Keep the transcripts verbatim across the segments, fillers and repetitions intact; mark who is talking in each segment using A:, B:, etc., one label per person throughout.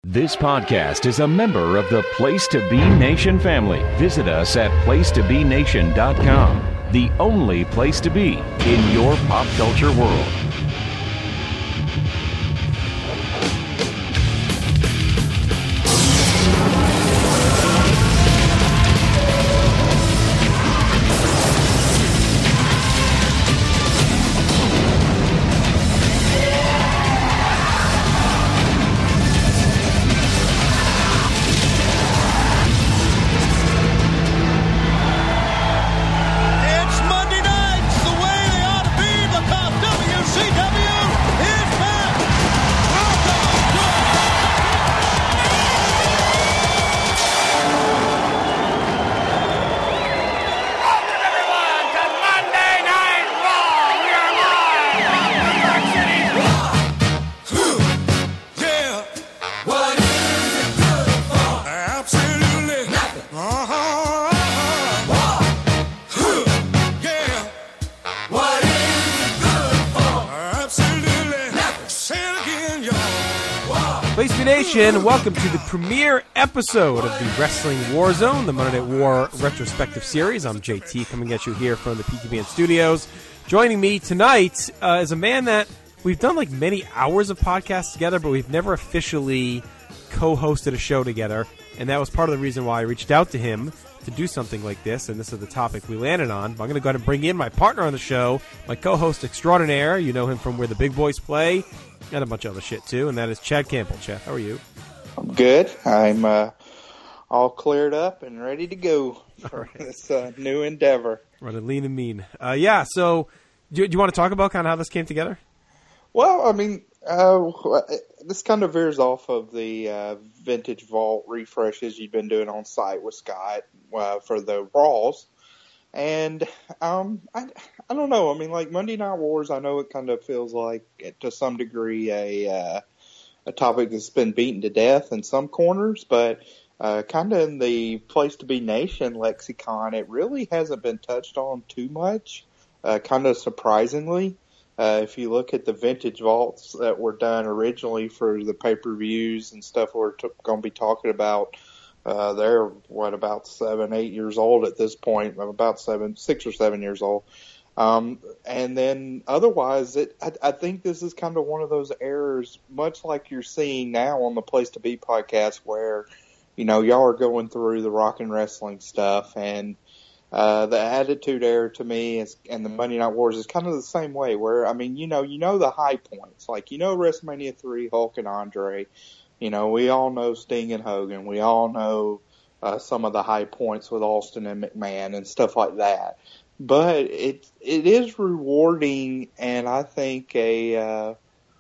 A: This podcast is a member of the Place to Be Nation family. Visit us at place to be nation dot com, the only place to be in your pop culture world.
B: Welcome to the premiere episode of the Wrestling Warzone, the Monday Night War retrospective series. I'm J T, coming at you here from the P K B N studios. Joining me tonight uh, is a man that we've done like many hours of podcasts together, but we've never officially co-hosted a show together, and that was part of the reason why I reached out to him to do something like this, and this is the topic we landed on. But I'm going to go ahead and bring in my partner on the show, my co-host extraordinaire. You know him from Where the Big Boys Play, and a bunch of other shit too, and that is Chad Campbell. Chad, how are you?
C: I'm good. I'm uh, all cleared up and ready to go for right. this uh, new endeavor.
B: Running lean and mean. Uh, yeah, so do, do you want to talk about kind of how this came together?
C: Well, I mean, uh, this kind of veers off of the uh, Vintage Vault refreshes you've been doing on site with Scott uh, for the Raws. And um, I, I don't know. I mean, like Monday Night Wars, I know it kind of feels like, to some degree, a... Uh, a topic that's been beaten to death in some corners, but uh, kind of in the Place to Be Nation lexicon, it really hasn't been touched on too much, uh, kind of surprisingly. Uh, if you look at the Vintage Vaults that were done originally for the pay-per-views and stuff we're t- going to be talking about, uh, they're, what, about seven, eight years old at this point, about seven, six or seven years old. Um, and then otherwise, it, I, I think this is kind of one of those errors, much like you're seeing now on the Place to Be podcast where, you know, y'all are going through the rock and wrestling stuff, and uh, the Attitude Era to me is, and the Monday Night Wars is kind of the same way where, I mean, you know, you know the high points, like, you know, WrestleMania three, Hulk and Andre, you know, we all know Sting and Hogan, we all know uh, some of the high points with Austin and McMahon and stuff like that. But it it is rewarding, and I think a uh,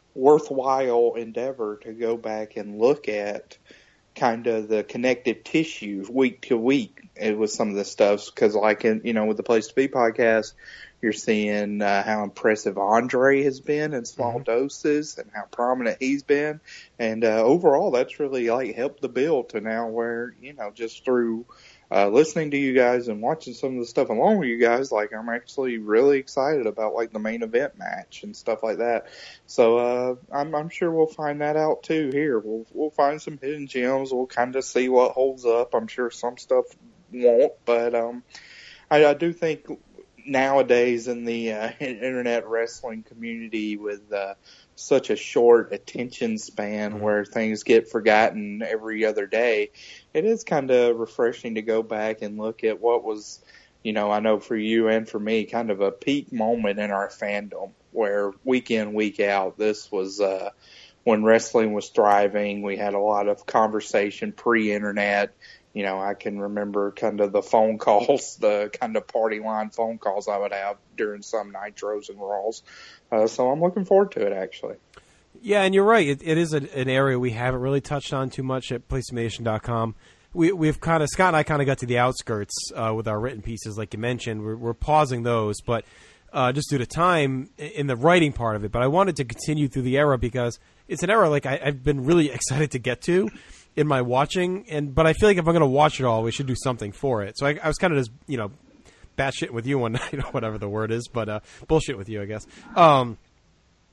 C: worthwhile endeavor to go back and look at kind of the connective tissue week to week with some of this stuff. Because, like in you know, with the Place to Be podcast, you're seeing uh, how impressive Andre has been in small mm-hmm. doses, and how prominent he's been, and uh, overall, that's really like helped the build to now where you know just through. Uh, listening to you guys and watching some of the stuff along with you guys, like I'm actually really excited about like the main event match and stuff like that. So uh, I'm, I'm sure we'll find that out too. Here, we'll we'll find some hidden gems. We'll kind of see what holds up. I'm sure some stuff won't, but um, I, I do think nowadays in the uh, internet wrestling community with uh, such a short attention span mm-hmm. where things get forgotten every other day, it is kind of refreshing to go back and look at what was, you know, I know for you and for me, kind of a peak moment in our fandom where week in, week out, this was uh, when wrestling was thriving. We had a lot of conversation pre-internet. You know, I can remember kind of the phone calls, the kind of party line phone calls I would have during some Nitros and Raws. Uh, so I'm looking forward to it, actually.
B: Yeah, and you're right. It, it is a, an area we haven't really touched on too much at place to be nation dot com. We, we've kind of, Scott and I kind of got to the outskirts uh, with our written pieces, like you mentioned. We're, we're pausing those, but uh, just due to time in the writing part of it. But I wanted to continue through the era because it's an era like I, I've been really excited to get to in my watching, and but I feel like if I'm going to watch it all, we should do something for it. So I, I was kind of just, you know, batshit with you one night, or whatever the word is, but uh, bullshit with you, I guess. Um,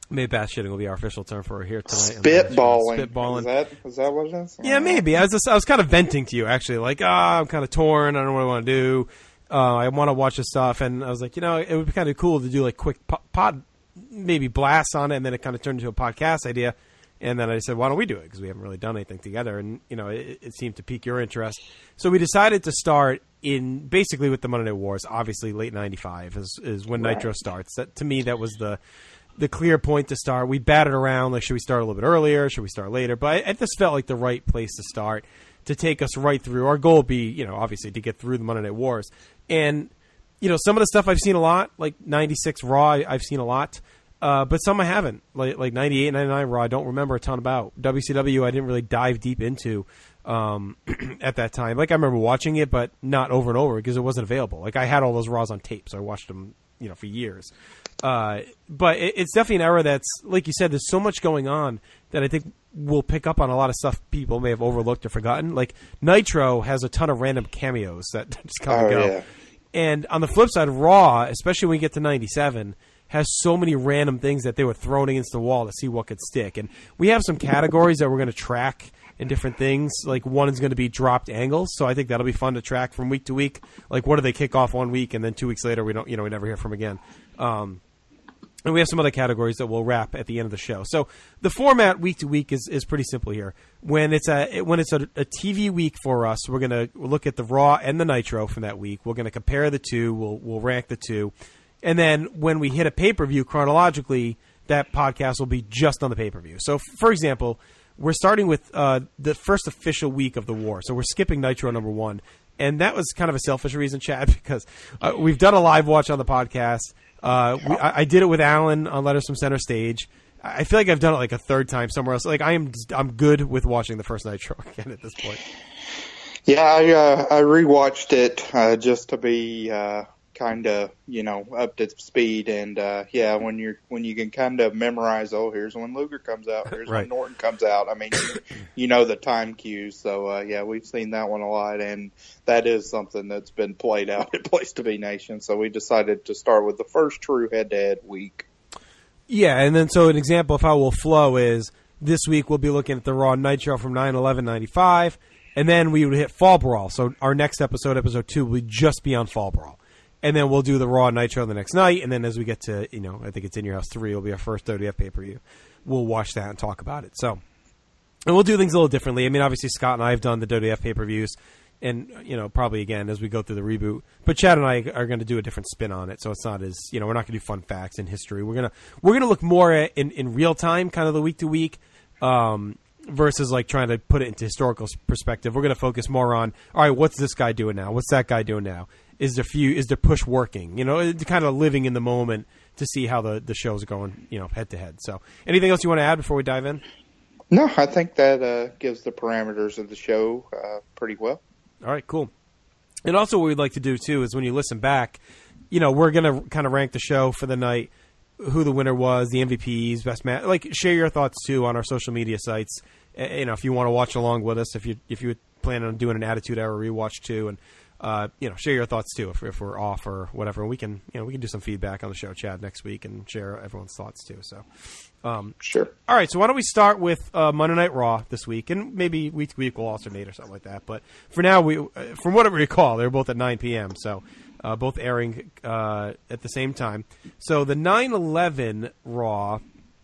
B: Maybe batshitting will be our official term for it here tonight.
C: Spitballing.
B: Spitballing.
C: Is that, is that what it is?
B: Yeah, maybe. I was just, I was kind of venting to you, actually. Like, ah, oh, I'm kind of torn. I don't know what I want to do. Uh, I want to watch this stuff. And I was like, you know, it would be kind of cool to do, like, quick po- pod, maybe blasts on it. And then it kind of turned into a podcast idea. And then I said, why don't we do it? Because we haven't really done anything together. And, you know, it, it seemed to pique your interest. So we decided to start in basically with the Monday Night Wars. Obviously, late ninety-five is, is when
C: Right.
B: Nitro starts. That, to me, that was the the clear point to start. We batted around, like, should we start a little bit earlier? Should we start later? But it just felt like the right place to start to take us right through. Our goal would be, you know, obviously to get through the Monday Night Wars. And, you know, some of the stuff I've seen a lot, like ninety-six Raw, I've seen a lot. Uh, but some I haven't, like like ninety-eight, ninety-nine Raw, I don't remember a ton about. W C W, I didn't really dive deep into um, at that time. Like, I remember watching it, but not over and over because it wasn't available. Like, I had all those Raws on tape, so I watched them, you know, for years. Uh, but it, it's definitely an era that's, like you said, there's so much going on that I think we'll pick up on a lot of stuff people may have overlooked or forgotten. Like, Nitro has a ton of random cameos that just come and
C: Oh,
B: go.
C: yeah.
B: And on the flip side, Raw, especially when we get to ninety-seven, has so many random things that they were thrown against the wall to see what could stick. And we have some categories that we're going to track in different things. Like, one is going to be dropped angles, so I think that'll be fun to track from week to week. Like, what do they kick off one week, and then two weeks later we don't, you know, we never hear from again. Um, and we have some other categories that we'll wrap at the end of the show. So the format week to week is, is pretty simple here. When it's a when it's a, a T V week for us, we're going to look at the Raw and the Nitro from that week. We're going to compare the two. We'll we'll rank the two. And then when we hit a pay-per-view chronologically, that podcast will be just on the pay-per-view. So, for example, we're starting with uh, the first official week of the war. So we're skipping Nitro number one. And that was kind of a selfish reason, Chad, because uh, we've done a live watch on the podcast. Uh, we, I, I did it with Alan on Letters from Center Stage. I feel like I've done it like a third time somewhere else. Like, I am, I'm good with watching the first Nitro again at this point.
C: Yeah, I uh, I rewatched it uh, just to be uh, kind of, you know, up to speed. And uh, yeah, when you're when you can kind of memorize, oh, here's when Luger comes out, here's
B: Right.
C: when Norton comes out. I mean, you know the time cues. So uh, yeah, we've seen that one a lot, and that is something that's been played out at Place to Be Nation. So we decided to start with the first true head-to-head week.
B: Yeah, and then so an example of how we'll flow is this week we'll be looking at the Raw Nitro from nine eleven ninety-five, and then we would hit Fall Brawl. So our next episode, episode two, will just be on Fall Brawl. And then we'll do the Raw Nitro the next night, and then as we get to, you know, I think it's In Your House three, will be our first W W F pay-per-view. We'll watch that and talk about it. So, and we'll do things a little differently. I mean, obviously, Scott and I have done the W W F pay-per-views, and, you know, probably again as we go through the reboot. But Chad and I are going to do a different spin on it, so it's not as, you know, we're not going to do fun facts and history. We're gonna we're gonna look more at, in in real time, kind of the week to week, um, versus like trying to put it into historical perspective. We're going to focus more on, all right, what's this guy doing now? What's that guy doing now? Is the few is the push working? You know, kind of living in the moment to see how the the show's going, you know, head to head. So, anything else you want to add before we dive in?
C: No, I think that uh, gives the parameters of the show uh, pretty well.
B: All right, cool. And also what we'd like to do, too, is when you listen back, you know, we're going to kind of rank the show for the night, who the winner was, the M V Ps, best match. Like, share your thoughts, too, on our social media sites. Uh, you know, if you want to watch along with us, if you if you plan on doing an Attitude Era rewatch, too. And, uh, you know, share your thoughts, too, if, if we're off or whatever. We can, you know, we can do some feedback on the show, Chad, next week and share everyone's thoughts, too. So, um,
C: Sure.
B: all right, so why don't we start with uh, Monday Night Raw this week, and maybe week to week we'll alternate or something like that. But for now, we, uh, from what I recall, they're both at nine p.m., so uh, both airing uh, at the same time. So the nine eleven Raw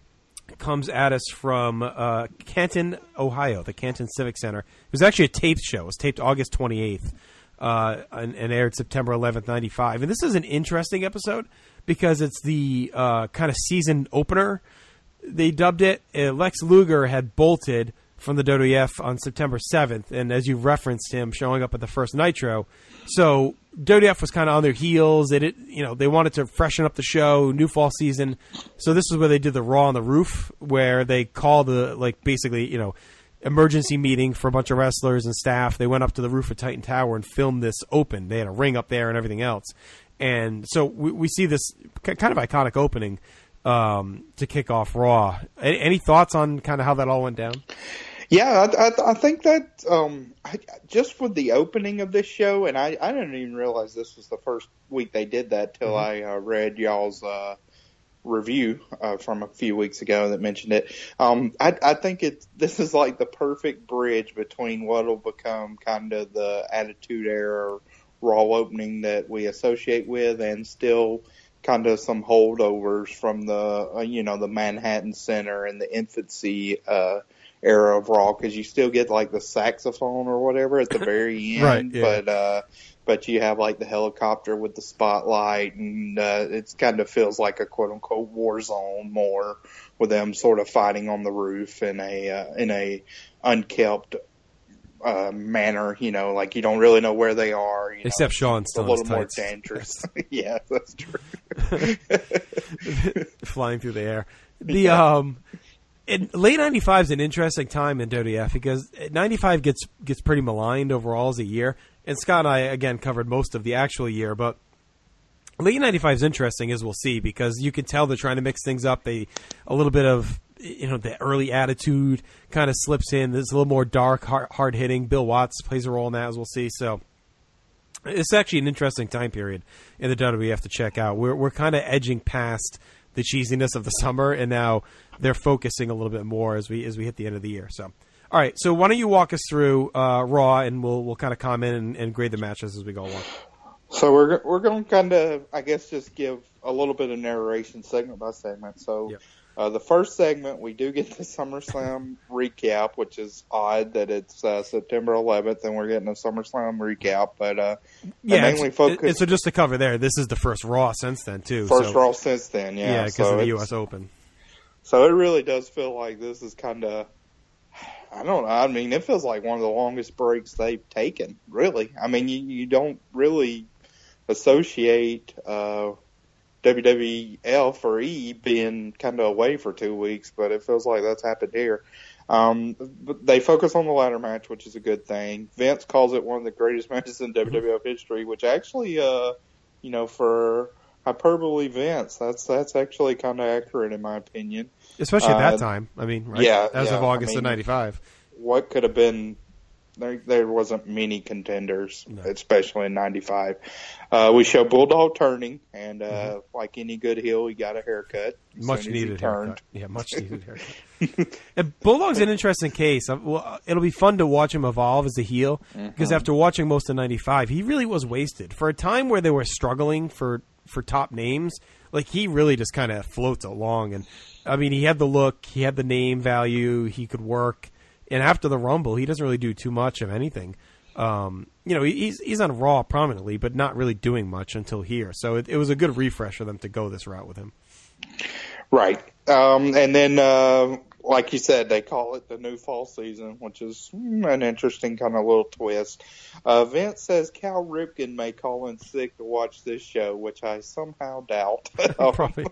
B: comes at us from uh, Canton, Ohio, the Canton Civic Center. It was actually a taped show. It was taped August twenty-eighth uh, and, and aired September eleventh, ninety-five. And this is an interesting episode because it's the uh, kind of season opener. They dubbed it. Uh, Lex Luger had bolted from the W W F on September seventh, and as you referenced him showing up at the first Nitro, so W W F was kind of on their heels. They did, you know, they wanted to freshen up the show, new fall season. So this is where they did the Raw on the Roof, where they called the like basically, you know, emergency meeting for a bunch of wrestlers and staff. They went up to the roof of Titan Tower and filmed this open. They had a ring up there and everything else, and so we, we see this kind of iconic opening. Um, to kick off Raw. Any, any thoughts on kind of how that all went down?
C: Yeah, I, I, I think that um, I, just with the opening of this show, and I, I didn't even realize this was the first week they did that till
B: mm-hmm.
C: I uh, read y'all's uh, review uh, from a few weeks ago that mentioned it. Um, I, I think it this is like the perfect bridge between what will become kind of the Attitude Era Raw opening that we associate with, and still kind of some holdovers from the uh, you know the Manhattan Center and the infancy uh, era of Raw, because you still get like the saxophone or whatever at the very end,
B: right, yeah.
C: but. Uh, But you have like the helicopter with the spotlight, and uh, it kind of feels like a quote unquote war zone more, with them sort of fighting on the roof in a uh, in a unkept uh, manner. You know, like you don't really know where they are. You
B: Except
C: know,
B: Sean's
C: it's a little more dangerous. Yeah, that's true.
B: Flying through the air. The yeah. um, in, late ninety-five is an interesting time in W W F because ninety-five gets gets pretty maligned overall as a year. And Scott and I, again, covered most of the actual year, but late ninety-five is interesting, as we'll see, because you can tell they're trying to mix things up. They a little bit of, you know, the early Attitude kind of slips in. There's a little more dark, hard, hard hitting. Bill Watts plays a role in that, as we'll see. So it's actually an interesting time period in the W W F to check out. We're we're kind of edging past the cheesiness of the summer, and now they're focusing a little bit more as we as we hit the end of the year. So. All right, so why don't you walk us through uh, Raw, and we'll we'll kind of comment and, and grade the matches as we go along.
C: So we're we're going to kind of, I guess, just give a little bit of narration segment by segment. So yep. uh, the first segment, we do get the SummerSlam recap, which is odd that it's uh, September eleventh, and we're getting a SummerSlam recap. But uh,
B: yeah,
C: mainly
B: it's,
C: focus.
B: It's, so just to cover there, this is the first Raw since then too.
C: First
B: so,
C: Raw since then, yeah.
B: Yeah, because
C: so
B: of the U S Open.
C: So it really does feel like this is kind of. I don't know. I mean, it feels like one of the longest breaks they've taken, really. I mean, you, you don't really associate uh, W W F or E being kind of away for two weeks, but it feels like that's happened here. Um, but they focus on the ladder match, which is a good thing. Vince calls it one of the greatest matches in W W F history, which actually, uh, you know, for hyperbole Vince, that's that's actually kind of accurate in my opinion.
B: Especially at that
C: uh,
B: time. I mean, right?
C: Yeah,
B: As
C: yeah,
B: of August
C: I mean,
B: of ninety-five.
C: What could have been, there, there wasn't many contenders, no. especially in ninety-five. Uh, we show Bulldog turning, and uh, mm-hmm. like any good heel, he got a haircut.
B: Much needed haircut. Yeah, much needed haircut. And Bulldog's an interesting case. Well, it'll be fun to watch him evolve as a heel, mm-hmm. because after watching most of ninety-five, he really was wasted. For a time where they were struggling for, for top names, like he really just kind of floats along. And I mean, he had the look, he had the name value, he could work. And after the Rumble, he doesn't really do too much of anything. Um, you know, he's he's on Raw prominently, but not really doing much until here. So it, it was a good refresh for them to go this route with him.
C: Right. Um, and then, uh, like you said, they call it the new fall season, which is an interesting kind of little twist. Uh, Vince says Cal Ripken may call in sick to watch this show, which I somehow doubt.
B: Probably.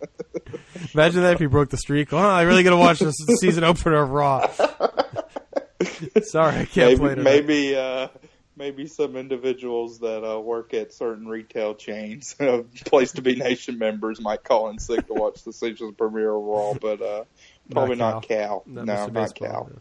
B: Imagine that if he broke the streak. Oh, I'm really going to watch this season opener of Raw. Sorry, I can't
C: maybe,
B: play tonight.
C: Maybe, uh, maybe some individuals that uh, work at certain retail chains, uh, Place to Be Nation members, might call in sick to watch the season premiere of Raw, but uh, probably not Cal. Not Cal. No, not Cal.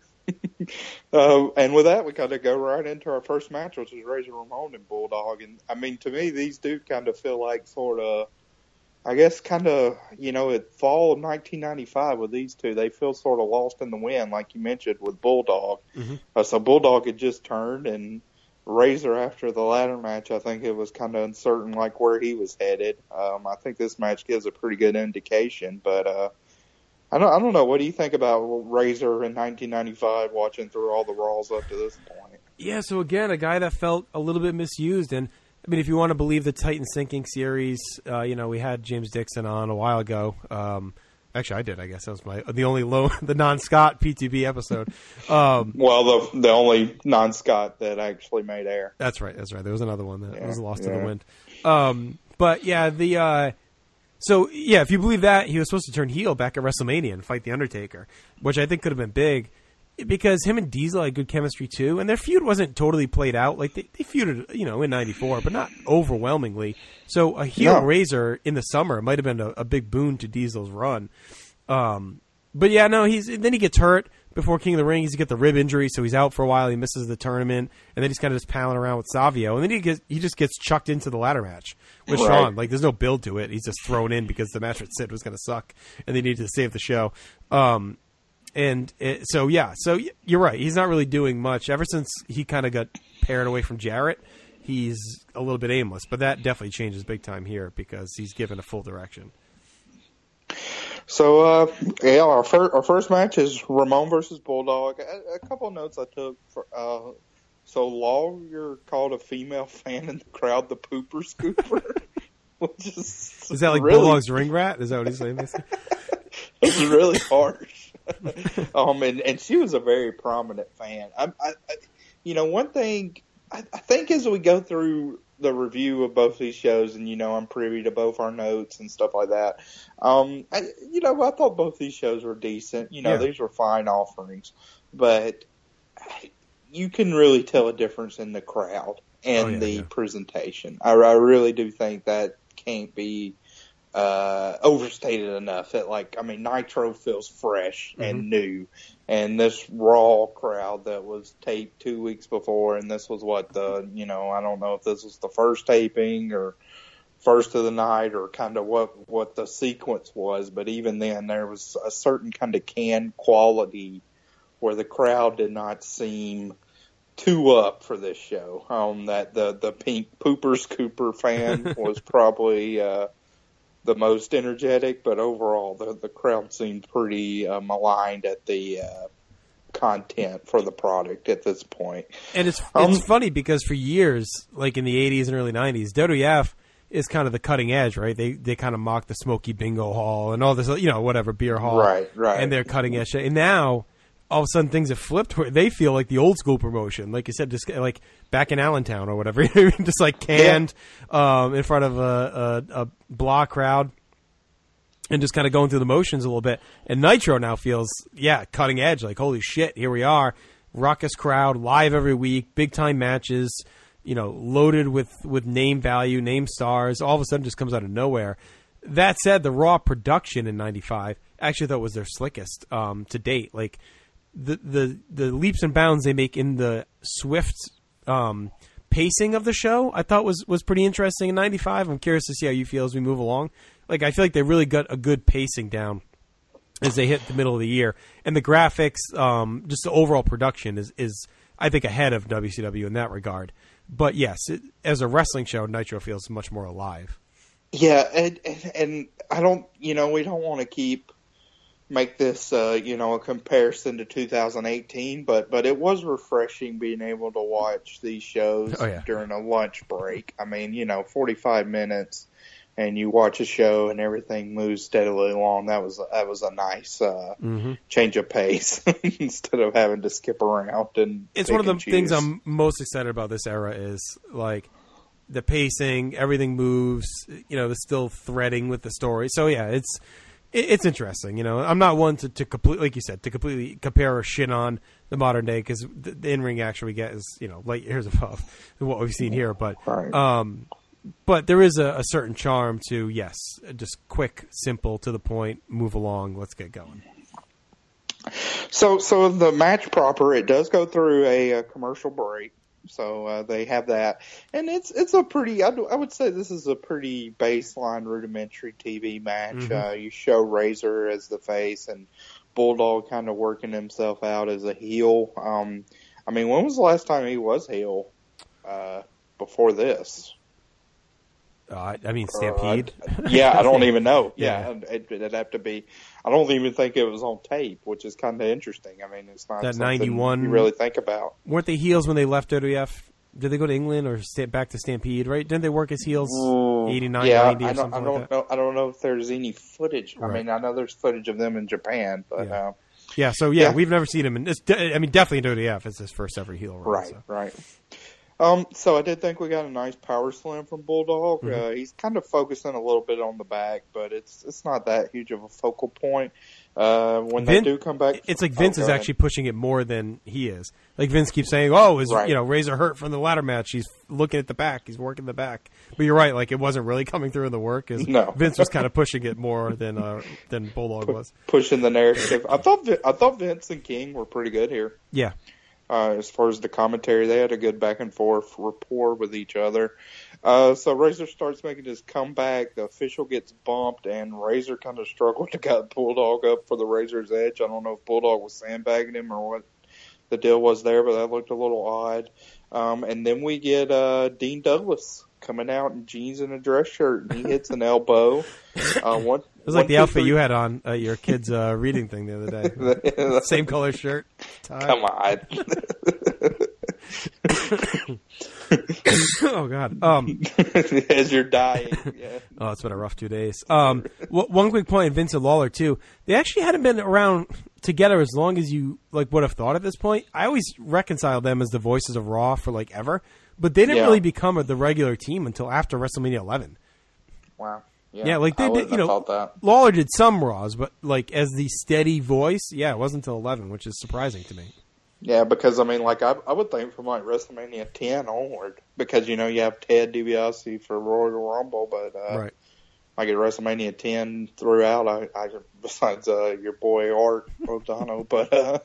C: uh, and with that, we kind of go right into our first match, which is Razor Ramon and Bulldog. And I mean, to me, these do kind of feel like sort of, I guess, kind of, you know, at fall of nineteen ninety-five with these two, they feel sort of lost in the wind, like you mentioned with Bulldog. Mm-hmm. Uh, so Bulldog had just turned, and Razor, after the ladder match, I think it was kind of uncertain, like where he was headed. Um, I think this match gives a pretty good indication, but uh, I don't, I don't know. What do you think about Razor in nineteen ninety-five, watching through all the Raws up to this point?
B: Yeah, so again, a guy that felt a little bit misused, and I mean, if you want to believe the Titan Sinking series, uh, you know, we had James Dixon on a while ago. Um, actually, I did. I guess that was my the only low, the non-Scott P T B episode. Um,
C: well, the the only non-Scott that actually made air.
B: That's right. That's right. There was another one that yeah, was lost
C: yeah.
B: in the wind. Um, but yeah, the uh, so yeah, if you believe that, he was supposed to turn heel back at WrestleMania and fight the Undertaker, which I think could have been big. Because him and Diesel had good chemistry too, and their feud wasn't totally played out. Like they, they feuded, you know, in ninety-four, but not overwhelmingly. So a heel no. Razor in the summer might have been a, a big boon to Diesel's run. Um, but yeah, no, he's then he gets hurt. before King of the Ring. He's got the rib injury, so he's out for a while. He misses the tournament, and then he's kind of just palling around with Savio, and then he gets he just gets chucked into the ladder match with
C: Right.
B: Shawn. Like, there's no build to it. He's just thrown in because the match with Sid was going to suck, and they needed to save the show. Um, and it, so yeah, so you're right. He's not really doing much ever since he kind of got paired away from Jarrett. He's a little bit aimless, but that definitely changes big time here because he's given a full direction.
C: So, uh, yeah, our, fir- our first match is Ramon versus Bulldog. A, a couple of notes I took. For, uh, so, Law, you're called a female fan in the crowd the pooper scooper. Which is
B: Is that like
C: really,
B: Bulldog's ring rat? Is that what he's saying?
C: It's really harsh. um, and, and she was a very prominent fan. I, I, I you know, one thing, I, I think as we go through the review of both these shows, and you know I'm privy to both our notes and stuff like that. Um, I, you know, I thought both these shows were decent. You know,
B: Yeah.
C: these were fine offerings, but you can really tell a difference in the crowd and
B: Oh, yeah,
C: the
B: yeah.
C: presentation. I, I really do think that can't be uh, overstated enough. That like, I mean, Nitro feels fresh
B: Mm-hmm.
C: and new. And this Raw crowd that was taped two weeks before, and this was what the, you know, I don't know if this was the first taping or first of the night or kind of what, what the sequence was, but even then there was a certain kind of canned quality where the crowd did not seem too up for this show. Um, that the, the pink pooper scooper fan was probably, uh, the most energetic, but overall the the crowd seemed pretty uh, maligned at the uh, content for the product at this point.
B: And it's
C: Um,
B: it's funny because for years, like in the eighties and early nineties, W W F is kind of the cutting edge, right? They they kind of mock the Smoky Bingo Hall and all this, you know, whatever beer hall,
C: Right, right.
B: And they're cutting edge. And now all of a sudden things have flipped where they feel like the old school promotion, like you said, just like back in Allentown or whatever, just like canned um, in front of a, a, a blah crowd. And just kind of going through the motions a little bit. And Nitro now feels, yeah, cutting edge. Like, holy shit, here we are. Ruckus crowd, live every week, big-time matches, you know, loaded with, with name value, name stars. All of a sudden just comes out of nowhere. That said, the Raw production in ninety-five actually thought was their slickest um, to date. Like, the, the, the leaps and bounds they make in the swift um, pacing of the show, I thought was, was pretty interesting in ninety-five. I'm curious to see how you feel as we move along. Like, I feel like they really got a good pacing down as they hit the middle of the year. And the graphics, um, just the overall production is, is, I think, ahead of W C W in that regard. But, yes, it, as a wrestling show, Nitro feels much more alive.
C: Yeah, and, and, and I don't, you know, we don't want to keep, make this, uh, you know, a comparison to two thousand eighteen, but, but it was refreshing being able to watch these shows
B: Oh, yeah.
C: during a lunch break. I mean, you know, forty-five minutes. And you watch a show and everything moves steadily along. That was that was a nice uh,
B: Mm-hmm.
C: change of pace instead of having to skip around and.
B: It's
C: pick
B: one of the
C: and
B: things
C: choose.
B: I'm most excited about this era is, like, the pacing, everything moves, you know, the still threading with the story. So, yeah, it's it, it's interesting. You know, I'm not one to, to complete, like you said, to completely compare or shit on the modern day because the, the in-ring action we get is, you know, light years above what we've seen here. But,
C: Right.
B: um, but there is a, a certain charm to, yes, just quick, simple, to the point, move along, let's get going.
C: So, so the match proper, it does go through a, a commercial break. So uh, they have that, and it's it's a pretty. I, do, I would say this is a pretty baseline, rudimentary T V match.
B: Mm-hmm.
C: Uh, you show Razor as the face, and Bulldog kind of working himself out as a heel. Um, I mean, when was the last time he was heel? Uh, before this.
B: Uh, I mean, Stampede.
C: Uh, yeah, I don't even know.
B: Yeah.
C: Yeah, it, it'd have to be. I don't even think it was on tape, which is kind of interesting. I mean, it's not
B: That
C: something
B: ninety-one
C: you really think about.
B: Weren't they heels when they left W W F? Did they go to England or stay back to Stampede? Right? Didn't they work as heels? eighty-nine,
C: yeah,
B: ninety, or
C: I don't,
B: something
C: I don't
B: like that.
C: know. I don't know if there's any footage. I
B: Right.
C: mean, I know there's footage of them in Japan, but
B: Yeah.
C: uh,
B: Yeah. So yeah,
C: Yeah.
B: we've never seen him in. It's de- I mean, definitely in W W F. It's his first ever heel run.
C: right,
B: so.
C: right. Um, so I did think we got a nice power slam from Bulldog.
B: Mm-hmm.
C: Uh, he's kind of focusing a little bit on the back, but it's it's not that huge of a focal point. Uh, when
B: Vin,
C: they do come back,
B: it's like Vince
C: oh,
B: is
C: ahead.
B: actually pushing it more than he is. Like Vince keeps saying, "Oh, is
C: right.
B: you know Razor hurt from the ladder match? He's looking at the back. He's working the back." But you're right. Like it wasn't really coming through in the work. Is
C: no.
B: Vince was kind of pushing it more than uh, than Bulldog was
C: pushing the narrative. I thought I thought Vince and King were pretty good here.
B: Yeah.
C: Uh, as far as the commentary, they had a good back and forth rapport with each other. Uh, so Razor starts making his comeback. The official gets bumped, and Razor kind of struggled to get Bulldog up for the Razor's Edge. I don't know if Bulldog was sandbagging him or what the deal was there, but that looked a little odd. Um, and then we get uh, Dean Douglas coming out in jeans and a dress shirt, and he hits an elbow. Uh, one,
B: it was like
C: one,
B: the
C: two,
B: outfit
C: three.
B: you had on at your kid's uh, reading thing the other day. Same color shirt. Tie.
C: Come on.
B: Oh God. Um,
C: As you're dying. Yeah.
B: Oh, it's been a rough two days. Um, w- one quick point: Vince and Lawler too. They actually hadn't been around together as long as you like would have thought at this point. I always reconciled them as the voices of Raw for like ever, but they didn't
C: Yeah.
B: really become a, the regular team until after WrestleMania eleven.
C: Wow. Yeah,
B: Yeah, like they
C: I
B: did.
C: wouldn't
B: You
C: have
B: know,
C: thought that.
B: Lawler did some Raws, but like as the steady voice, yeah, it wasn't until eleven, which is surprising to me.
C: Yeah, because I mean, like I, I would think from like WrestleMania ten onward, because you know you have Ted DiBiase for Royal Rumble, but uh,
B: Right.
C: like at WrestleMania ten throughout, I, I besides uh, your boy Art O'Donnell, but uh,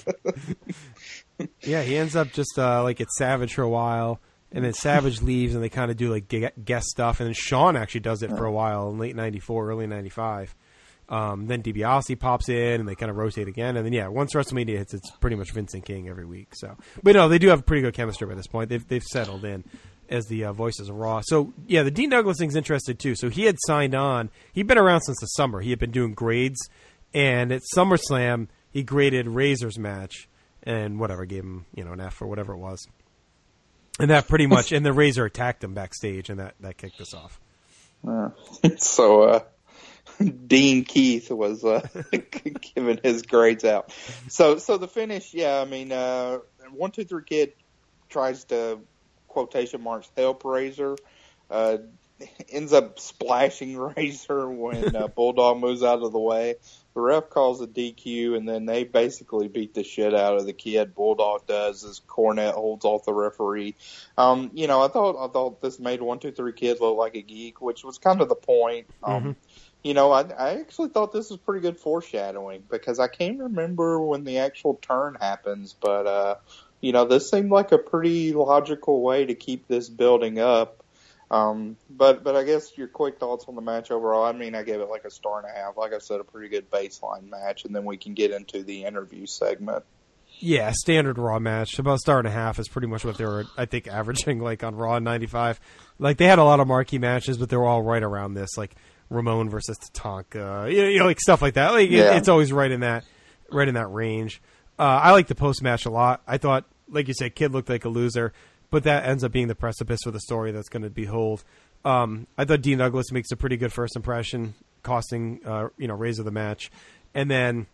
B: Yeah, he ends up just uh, like at Savage for a while, and then Savage leaves, and they kind of do like ge- guest stuff, and then Shawn actually does it for a while in late ninety-four, early ninety-five. Um, then DiBiase pops in, and they kind of rotate again, and then yeah, once WrestleMania hits, it's pretty much Vince and King every week. So, but no, they do have pretty good chemistry by this point. They've they've settled in as the uh, voices of Raw. So yeah, the Dean Douglas thing's interested too. So he had signed on. He'd been around since the summer. He had been doing grades, and at SummerSlam he graded Razor's match, and whatever gave him you know an F or whatever it was. And that pretty much, and the Razor attacked him backstage, and that, that kicked us off.
C: uh, so uh, Dean Keith was uh, giving his grades out. So, so the finish, yeah, I mean, uh, one two three Kid tries to quotation marks help Razor, uh, ends up splashing Razor when uh, Bulldog moves out of the way. The ref calls a D Q, and then they basically beat the shit out of the Kid. Bulldog does as Cornette holds off the referee. Um, you know, I thought I thought this made one two three Kid look like a geek, which was kind of the point. Um,
B: Mm-hmm.
C: You know, I, I actually thought this was pretty good foreshadowing because I can't remember when the actual turn happens, but uh, you know, this seemed like a pretty logical way to keep this building up. Um, but, but I guess your quick thoughts on the match overall. I mean, I gave it like a star and a half. Like I said, a pretty good baseline match, and then we can get into the interview segment.
B: Yeah, standard Raw match. About a star and a half is pretty much what they were, I think, averaging like on Raw in ninety-five. Like they had a lot of marquee matches, but they were all right around this, like Ramon versus Tatanka, you know, you know like stuff like that. Like it,
C: Yeah.
B: it's always right in that, right in that range. Uh, I like the post match a lot. I thought, like you said, Kid looked like a loser, but that ends up being the precipice for the story that's going to behold. Um, I thought Dean Douglas makes a pretty good first impression, costing uh, you know Razor the match, and then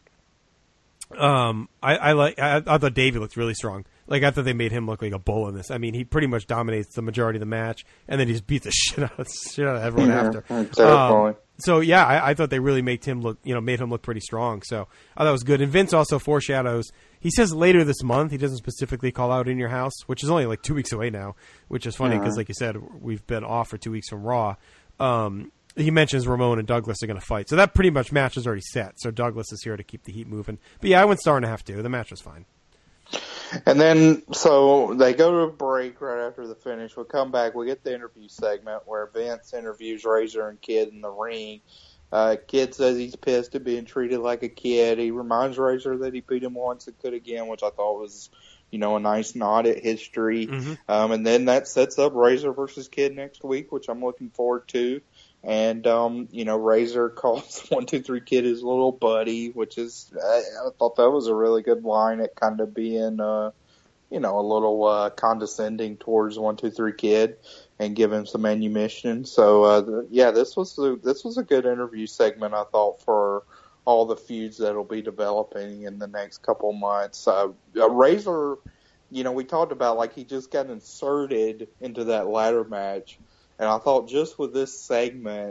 B: um, I, I like I, I thought Davey looked really strong. Like I thought they made him look like a bull in this. I mean, he pretty much dominates the majority of the match, and then he just beat the shit out of, shit out of everyone
C: Yeah,
B: after.
C: terrifying.
B: Um, so yeah, I, I thought they really made him look, you know, made him look pretty strong. So I thought it was good. And Vince also foreshadows. He says later this month. He doesn't specifically call out In Your House, which is only like two weeks away now. Which is funny because,
C: Uh-huh.
B: like you said, we've been off for two weeks from Raw. Um, he mentions Ramon and Douglas are going to fight, so that pretty much match is already set. So Douglas is here to keep the heat moving. But yeah, I went star and a half too. The match was fine.
C: And then, so they go to a break right after the finish. We come back. We get the interview segment where Vince interviews Razor and Kid in the ring. Uh, Kid says he's pissed at being treated like a kid. He reminds Razor that he beat him once and could again, which I thought was, you know, a nice nod at history.
B: Mm-hmm.
C: Um, and then that sets up Razor versus Kid next week, which I'm looking forward to. And, um, you know, Razor calls one two three Kid his little buddy, which is, I, I thought that was a really good line at kind of being, uh, you know, a little, uh, condescending towards one two three Kid and give him some ammunition. So, uh, the, yeah, this was, a, this was a good interview segment, I thought, for all the feuds that'll be developing in the next couple months. Uh, Razor, you know, we talked about, like, he just got inserted into that ladder match. And I thought just with this segment,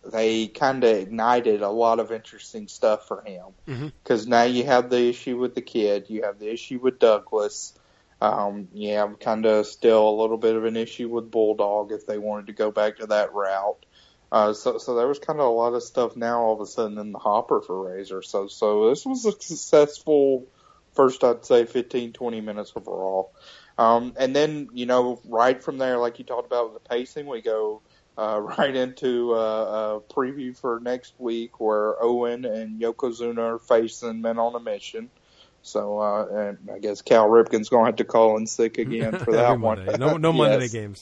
C: they kind of ignited a lot of interesting stuff for him. Because mm-hmm. now you have the issue with the kid, you have the issue with Douglas. Um, you have kind of still a little bit of an issue with Bulldog if they wanted to go back to that route. Uh, so, so there was kind of a lot of stuff now all of a sudden in the hopper for Razor. So, so this was a successful first, I'd say, fifteen, twenty minutes overall. Um, and then, you know, right from there, like you talked about with the pacing, we go uh, right into uh, a preview for next week where Owen and Yokozuna are facing Men on a Mission. So, uh, and I guess Cal Ripken's going to have to call in sick again for that one.
B: No, no Monday night games.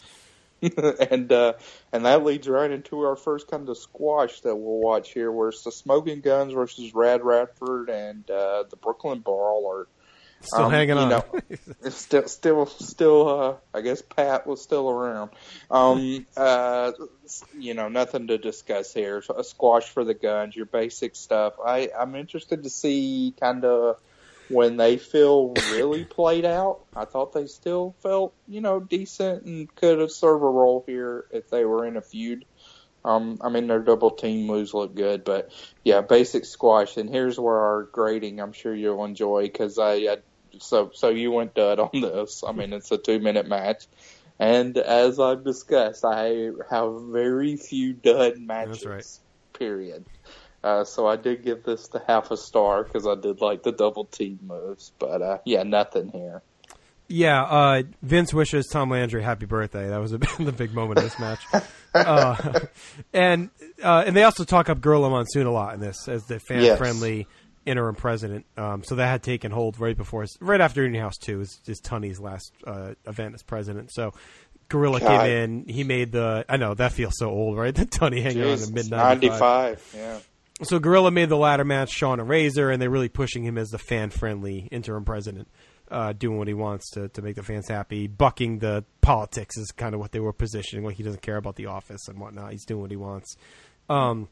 C: and uh, and that leads right into our first kind of squash that we'll watch here, where it's the Smoking Guns versus Rad Radford and uh, the Brooklyn Brawler.
B: Still um, hanging on.
C: You know, still, still, still. Uh, I guess Pat was still around. Um, uh, you know, nothing to discuss here. So a squash for the Guns, your basic stuff. I, I'm interested to see kind of when they feel really played out. I thought they still felt, you know, decent and could have served a role here if they were in a feud. Um, I mean, their double team moves look good, but yeah, basic squash. And here's where our grading, I'm sure you'll enjoy, because I, I so so you went dud on this. I mean, it's a two minute match, and as I've discussed, I have very few dud matches.
B: That's right.
C: Period. Uh, so I did give this the half a star because I did like the double team moves, but uh, yeah, nothing here.
B: Yeah, uh, Vince wishes Tom Landry happy birthday. That was a, the big moment of this match. uh, and uh, and they also talk up Gorilla Monsoon a lot in this as the fan-friendly yes. interim president. Um, so that had taken hold right before, his, right after Union House two, is, is Tunney's last uh, event as president. So Gorilla God. came in. He made the. I know that feels so old, right? The Tunney hanging Jeez, on in mid
C: ninety-five. Yeah.
B: So Gorilla made the ladder match, Shawn and Razor, and they're really pushing him as the fan-friendly interim president, uh, doing what he wants to, to make the fans happy. Bucking the politics is kind of what they were positioning, like he doesn't care about the office and whatnot. He's doing what he wants. Um,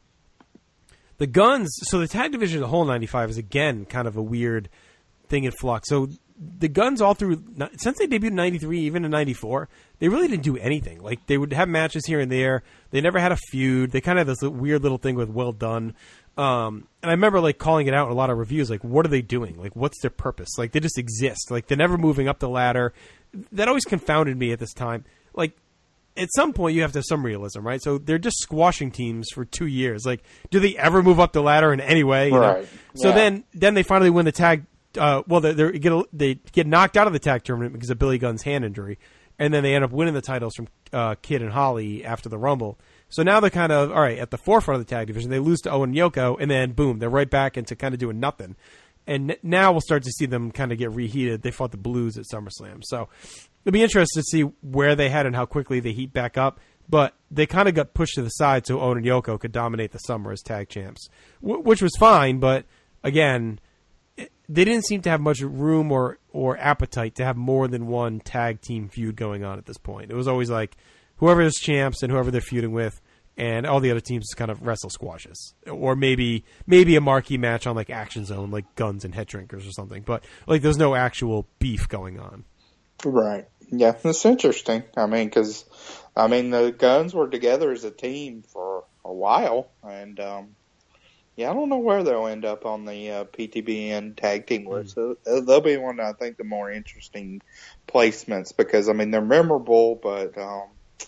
B: the Guns, so the tag division as a whole, ninety-five, is again kind of a weird thing in flux. So the Guns all through, since they debuted in ninety-three, even in ninety-four, they really didn't do anything. Like, they would have matches here and there. They never had a feud. They kind of had this weird little thing with Well Done. Um, and I remember, like, calling it out in a lot of reviews, like, what are they doing? Like, what's their purpose? Like, they just exist. Like, they're never moving up the ladder. That always confounded me at this time. Like, at some point, you have to have some realism, right? So they're just squashing teams for two years. Like, do they ever move up the ladder in any way? You
C: right.
B: know? So
C: yeah.
B: then, then they finally win the tag. Uh, well, they they get a, they get knocked out of the tag tournament because of Billy Gunn's hand injury, and then they end up winning the titles from uh, Kid and Holly after the Rumble. So now they're kind of all right at the forefront of the tag division. They lose to Owen and Yoko, and then boom, they're right back into kind of doing nothing. And n- now we'll start to see them kind of get reheated. They fought the Blues at SummerSlam, so it'll be interesting to see where they head and how quickly they heat back up. But they kind of got pushed to the side so Owen and Yoko could dominate the summer as tag champs, w- which was fine. But again, they didn't seem to have much room or, or appetite to have more than one tag team feud going on at this point. It was always like whoever is champs and whoever they're feuding with, and all the other teams just kind of wrestle squashes. Or maybe maybe a marquee match on like Action Zone, like Guns and Head Drinkers or something. But like there's no actual beef going on.
C: Right. Yeah, that's interesting. I mean, because, I mean, the Guns were together as a team for a while, and, um, yeah, I don't know where they'll end up on the uh, P T B N tag team list. Mm. So, they'll be one of, I think, the more interesting placements because, I mean, they're memorable, but um,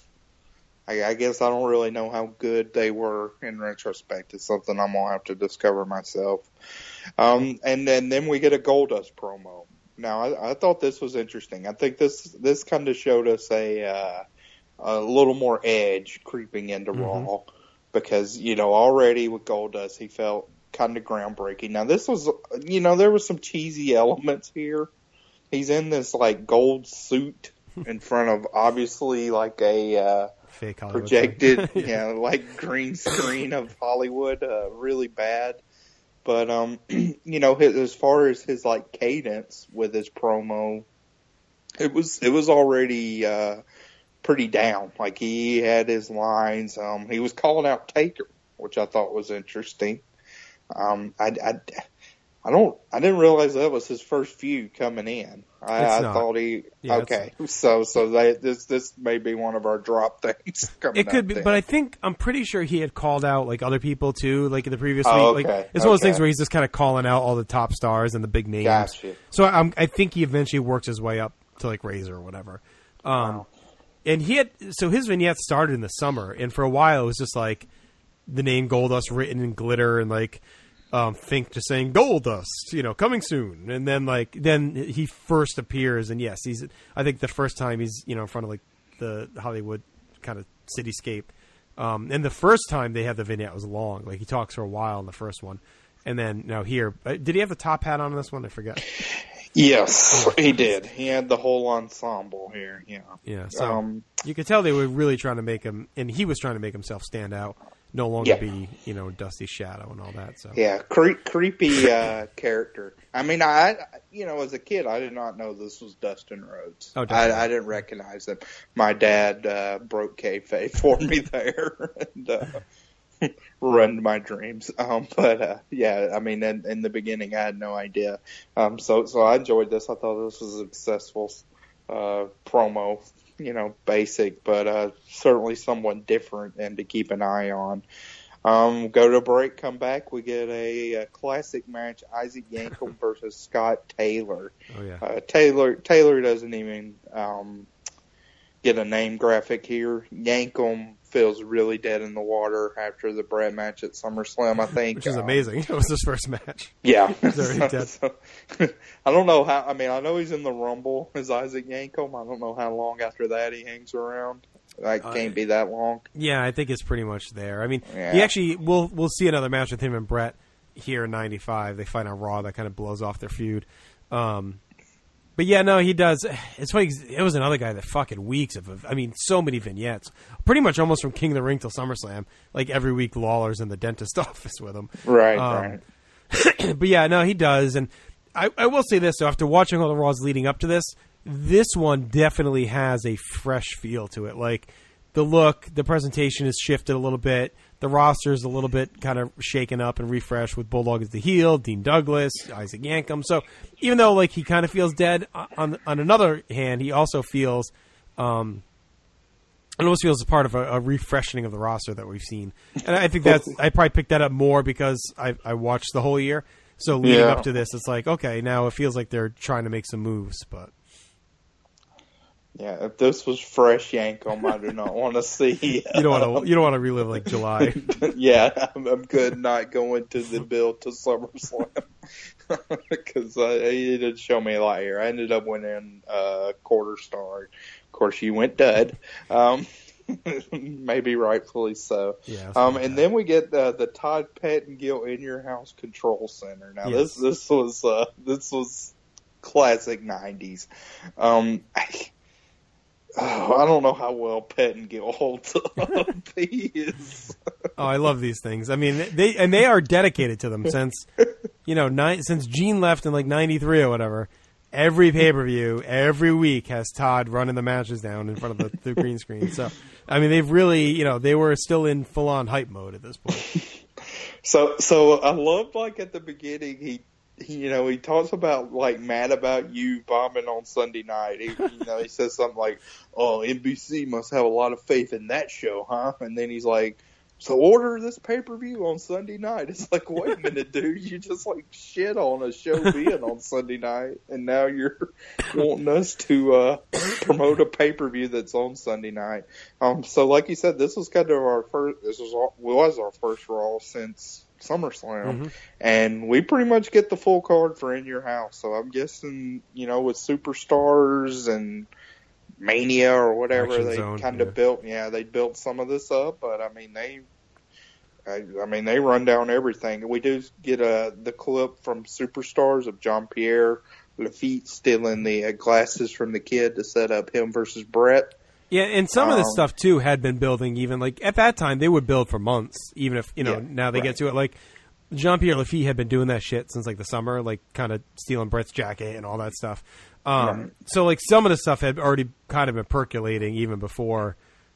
C: I, I guess I don't really know how good they were in retrospect. It's something I'm going to have to discover myself. Um, and then, then we get a Goldust promo. Now, I, I thought this was interesting. I think this this kind of showed us a, uh, a little more edge creeping into mm-hmm. Raw. Because, you know, already with Goldust, he felt kind of groundbreaking. Now, this was, you know, there was some cheesy elements here. He's in this, like, gold suit in front of, obviously, like a uh,
B: fake Hollywood
C: projected, yeah. you know, like, green screen of Hollywood. Uh, really bad. But, um, you know, his, as far as his, like, cadence with his promo, it was, it was already... Uh, pretty down. Like, he had his lines. Um, he was calling out Taker, which I thought was interesting. Um, I, I, I don't. I didn't realize that was his first feud coming in. I, I thought he.
B: Yeah,
C: okay, so so they, this this may be one of our drop things coming.
B: It could
C: up
B: be,
C: then.
B: but I think I'm pretty sure he had called out like other people too, like in the previous
C: Oh,
B: week.
C: okay,
B: Like it's one of those
C: okay.
B: things where he's just kind of calling out all the top stars and the big names.
C: Gotcha.
B: So I'm, I think he eventually works his way up to like Razor or whatever. Um,
C: Wow.
B: And he had so his vignette started in the summer, and for a while it was just like the name Goldust written in glitter and like. Um, Fink just saying Goldust, you know, coming soon, and then like then he first appears, and yes, he's. I think the first time he's you know in front of like the Hollywood kind of cityscape, um, and the first time they had the vignette was long, like he talks for a while in the first one, and then now here, uh, did he have the top hat on in this one? I forget.
C: Yes, he did. He had the whole ensemble here. Yeah.
B: Yeah, so
C: Um,
B: you could tell they were really trying to make him, and he was trying to make himself stand out, no longer
C: Yeah.
B: be you know Dusty's shadow and all that. So
C: Yeah, cre- creepy uh, character. I mean, I you know, as a kid, I did not know this was Dustin Rhodes.
B: Oh, definitely.
C: I, I didn't recognize him. My dad uh, broke kayfabe for me there and uh, ruined my dreams. Um, but uh, yeah, I mean, in, in the beginning, I had no idea. Um, so so I enjoyed this. I thought this was a successful uh, promo. You know, basic, but uh, certainly somewhat different and to keep an eye on. Um, go to break, come back. We get a, a classic match: Isaac Yankem versus Scott Taylor.
B: oh yeah,
C: Uh, Taylor Taylor doesn't even um, get a name graphic here. Yankem feels really dead in the water after the Brett match at SummerSlam, I think.
B: which is
C: Um,
B: amazing. It was his first match.
C: Yeah.
B: Very dead.
C: So, I don't know how, I mean, I know he's in the Rumble as Isaac Yankem. I don't know how long after that he hangs around. That
B: Uh,
C: can't be that long.
B: Yeah, I think it's pretty much there. I mean,
C: Yeah.
B: he actually we'll we'll see another match with him and Brett here in ninety-five. They fight on Raw. That kind of blows off their feud. Um, but yeah, no, he does. It's funny. 'Cause it was another guy that fucking weeks of. I mean, so many vignettes, pretty much almost from King of the Ring till SummerSlam. Like every week, Lawler's in the dentist office with him.
C: Right,
B: Um,
C: right.
B: But yeah, no, he does. And I, I will say this, though, after watching all the Raws leading up to this, this one definitely has a fresh feel to it. Like, the look, the presentation has shifted a little bit. The roster is a little bit kind of shaken up and refreshed with Bulldog as the heel, Dean Douglas, Isaac Yankem. So even though, like, he kind of feels dead, on on another hand, he also feels... Um, it almost feels as part of a, a refreshing of the roster that we've seen. And I think that's... I probably picked that up more because I, I watched the whole year. So leading
C: Yeah.
B: up to this, it's like, okay, now it feels like they're trying to make some moves, but...
C: Yeah, if this was fresh Yankem, I do not want to see.
B: You don't want to. You don't want to relive like July.
C: Yeah, I'm, I'm good not going to the build to SummerSlam because uh, he didn't show me a lot here. I ended up winning uh, quarter star. Of course, you went dud. Um, maybe rightfully so.
B: Yeah, that's
C: um,
B: pretty
C: and
B: bad.
C: then we get uh, the Todd Pettengill in your house control center. Now
B: Yes.
C: this this was uh, this was classic nineties. Um, I, oh, I don't know how well Pettengill holds up. He is.
B: Oh, I love these things. I mean, they and they are dedicated to them since you know nine, since Gene left in like ninety-three or whatever. Every pay per view, every week has Todd running the matches down in front of the, the green screen. So, I mean, they've really, you know, they were still in full on hype mode at this point.
C: So, so I love like at the beginning he, he, you know, he talks about like mad about you bombing on Sunday night. He, you know, he says something like, "Oh, N B C must have a lot of faith in that show, huh?" And then he's like, "So order this pay per view on Sunday night." It's like, wait a minute, dude, you just like shit on a show being on Sunday night, and now you're wanting us to uh, promote a pay per view that's on Sunday night. Um, so like you said, this was kind of our first. This was our, was our first Raw since SummerSlam,
B: Mm-hmm.
C: and we pretty much get the full card for In Your House. So I'm guessing, you know, with superstars and Mania or whatever,
B: Action
C: they
B: Zone,
C: kind of
B: yeah.
C: built. Yeah, they built some of this up, but I mean they. I, I mean, they run down everything. We do get uh, the clip from Superstars of Jean Pierre Lafitte stealing the uh, glasses from the kid to set up him versus Brett.
B: Yeah, and some of this
C: Um,
B: stuff too had been building. Even like at that time, they would build for months. Even if you know
C: Yeah,
B: now they
C: right.
B: get to it. Like Jean Pierre Lafitte had been doing that shit since like the summer, like kind of stealing Brett's jacket and all that stuff. Um,
C: Right.
B: So like some of the stuff had already kind of been percolating even before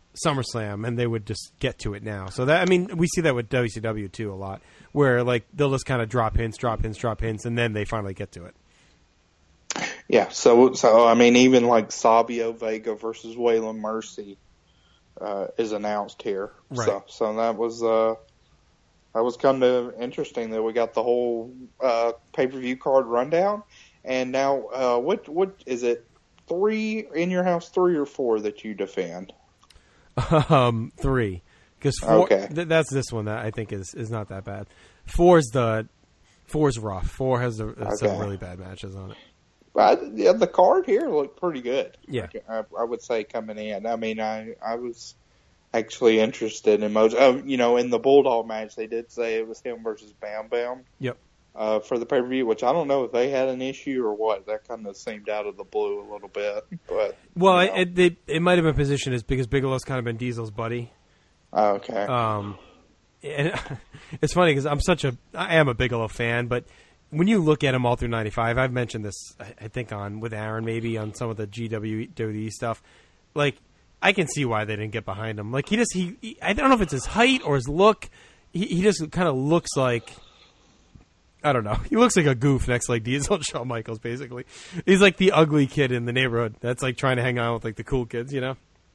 B: SummerSlam, and they would just get to it now. So that I mean, we see that with W C W too a lot, where like they'll just kind of drop hints, drop hints, drop hints, and then they finally get to it.
C: Yeah, so so I mean, even like Sabio Vega versus Waylon Mercy uh, is announced here.
B: Right.
C: So so that was uh, that was kind of interesting that we got the whole uh, pay per view card rundown, and now uh, what what is it? Three in your house, three or four that you defend?
B: Um, three, because four.
C: Okay.
B: Th- that's this one that I think is, is not that bad. Four's the four's rough. Four has a,
C: Okay.
B: some really bad matches on it.
C: But yeah, the card here looked pretty good.
B: Yeah.
C: I, I would say coming in. I mean, I I was actually interested in most. Oh, you know, in the Bulldog match, they did say it was him versus Bam Bam.
B: Yep.
C: Uh, for the pay per view, which I don't know if they had an issue or what. That kind of seemed out of the blue a little bit. But
B: Well,
C: you know.
B: it, it it might have been positioned as because Bigelow's kind of been Diesel's buddy.
C: Oh, okay.
B: Um, and it's funny because I'm such a I am a Bigelow fan, but when you look at him all through ninety-five, I've mentioned this I think on with Aaron maybe on some of the G W W E stuff. Like I can see why they didn't get behind him. Like he just he, he I don't know if it's his height or his look. He, he just kind of looks like. I don't know. He looks like a goof next to like Diesel and Shawn Michaels, basically. He's like the ugly kid in the neighborhood that's like trying to hang out with like the cool kids, you know?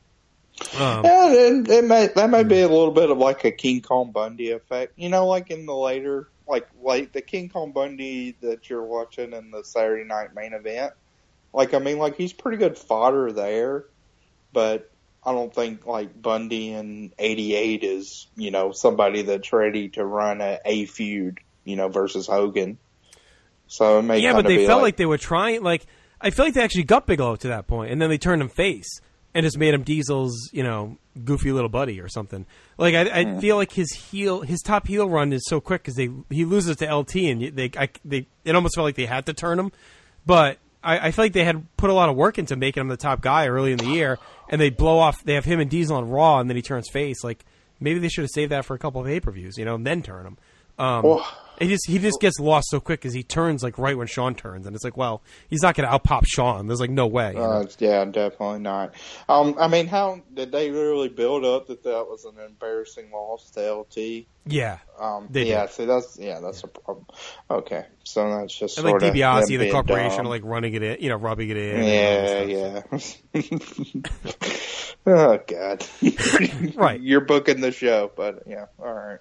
B: Um,
C: yeah, it, it may, that may be a little bit of like a King Kong Bundy effect. You know, like in the later, like, like the King Kong Bundy that you're watching in the Saturday night main event. Like, I mean, like he's pretty good fodder there, but I don't think like Bundy in eighty-eight is, you know, somebody that's ready to run a, a feud. You know, versus Hogan. So it may
B: yeah, but they
C: be
B: felt
C: like,
B: like they were trying. Like I feel like they actually got Bigelow to that point, and then they turned him face and just made him Diesel's, you know, goofy little buddy or something. Like I, I
C: Hmm.
B: feel like his heel, his top heel run is so quick because they he loses to L T, and they, I, they, it almost felt like they had to turn him. But I, I feel like they had put a lot of work into making him the top guy early in the year, and they blow off. They have him and Diesel on Raw, and then he turns face. Like maybe they should have saved that for a couple of pay per views, you know, and then turn him. Um,
C: Oh.
B: He just he just gets lost so quick because he turns like right when Shawn turns, and it's like, well, he's not going to outpop Shawn. There's like no way. You know?
C: Uh, yeah, definitely not. Um, I mean, how did they really build up that that was an embarrassing loss to L T?
B: Yeah,
C: Um,
B: they
C: yeah,
B: did.
C: see, that's yeah, that's a problem. Okay, so that's just
B: and
C: sort
B: like
C: of
B: DiBiase,
C: them
B: the
C: being
B: corporation,
C: dumb.
B: are like running it in, you know, rubbing it in. and
C: Yeah,
B: all this
C: yeah. Oh God,
B: Right.
C: You're booking the show, but yeah, all right.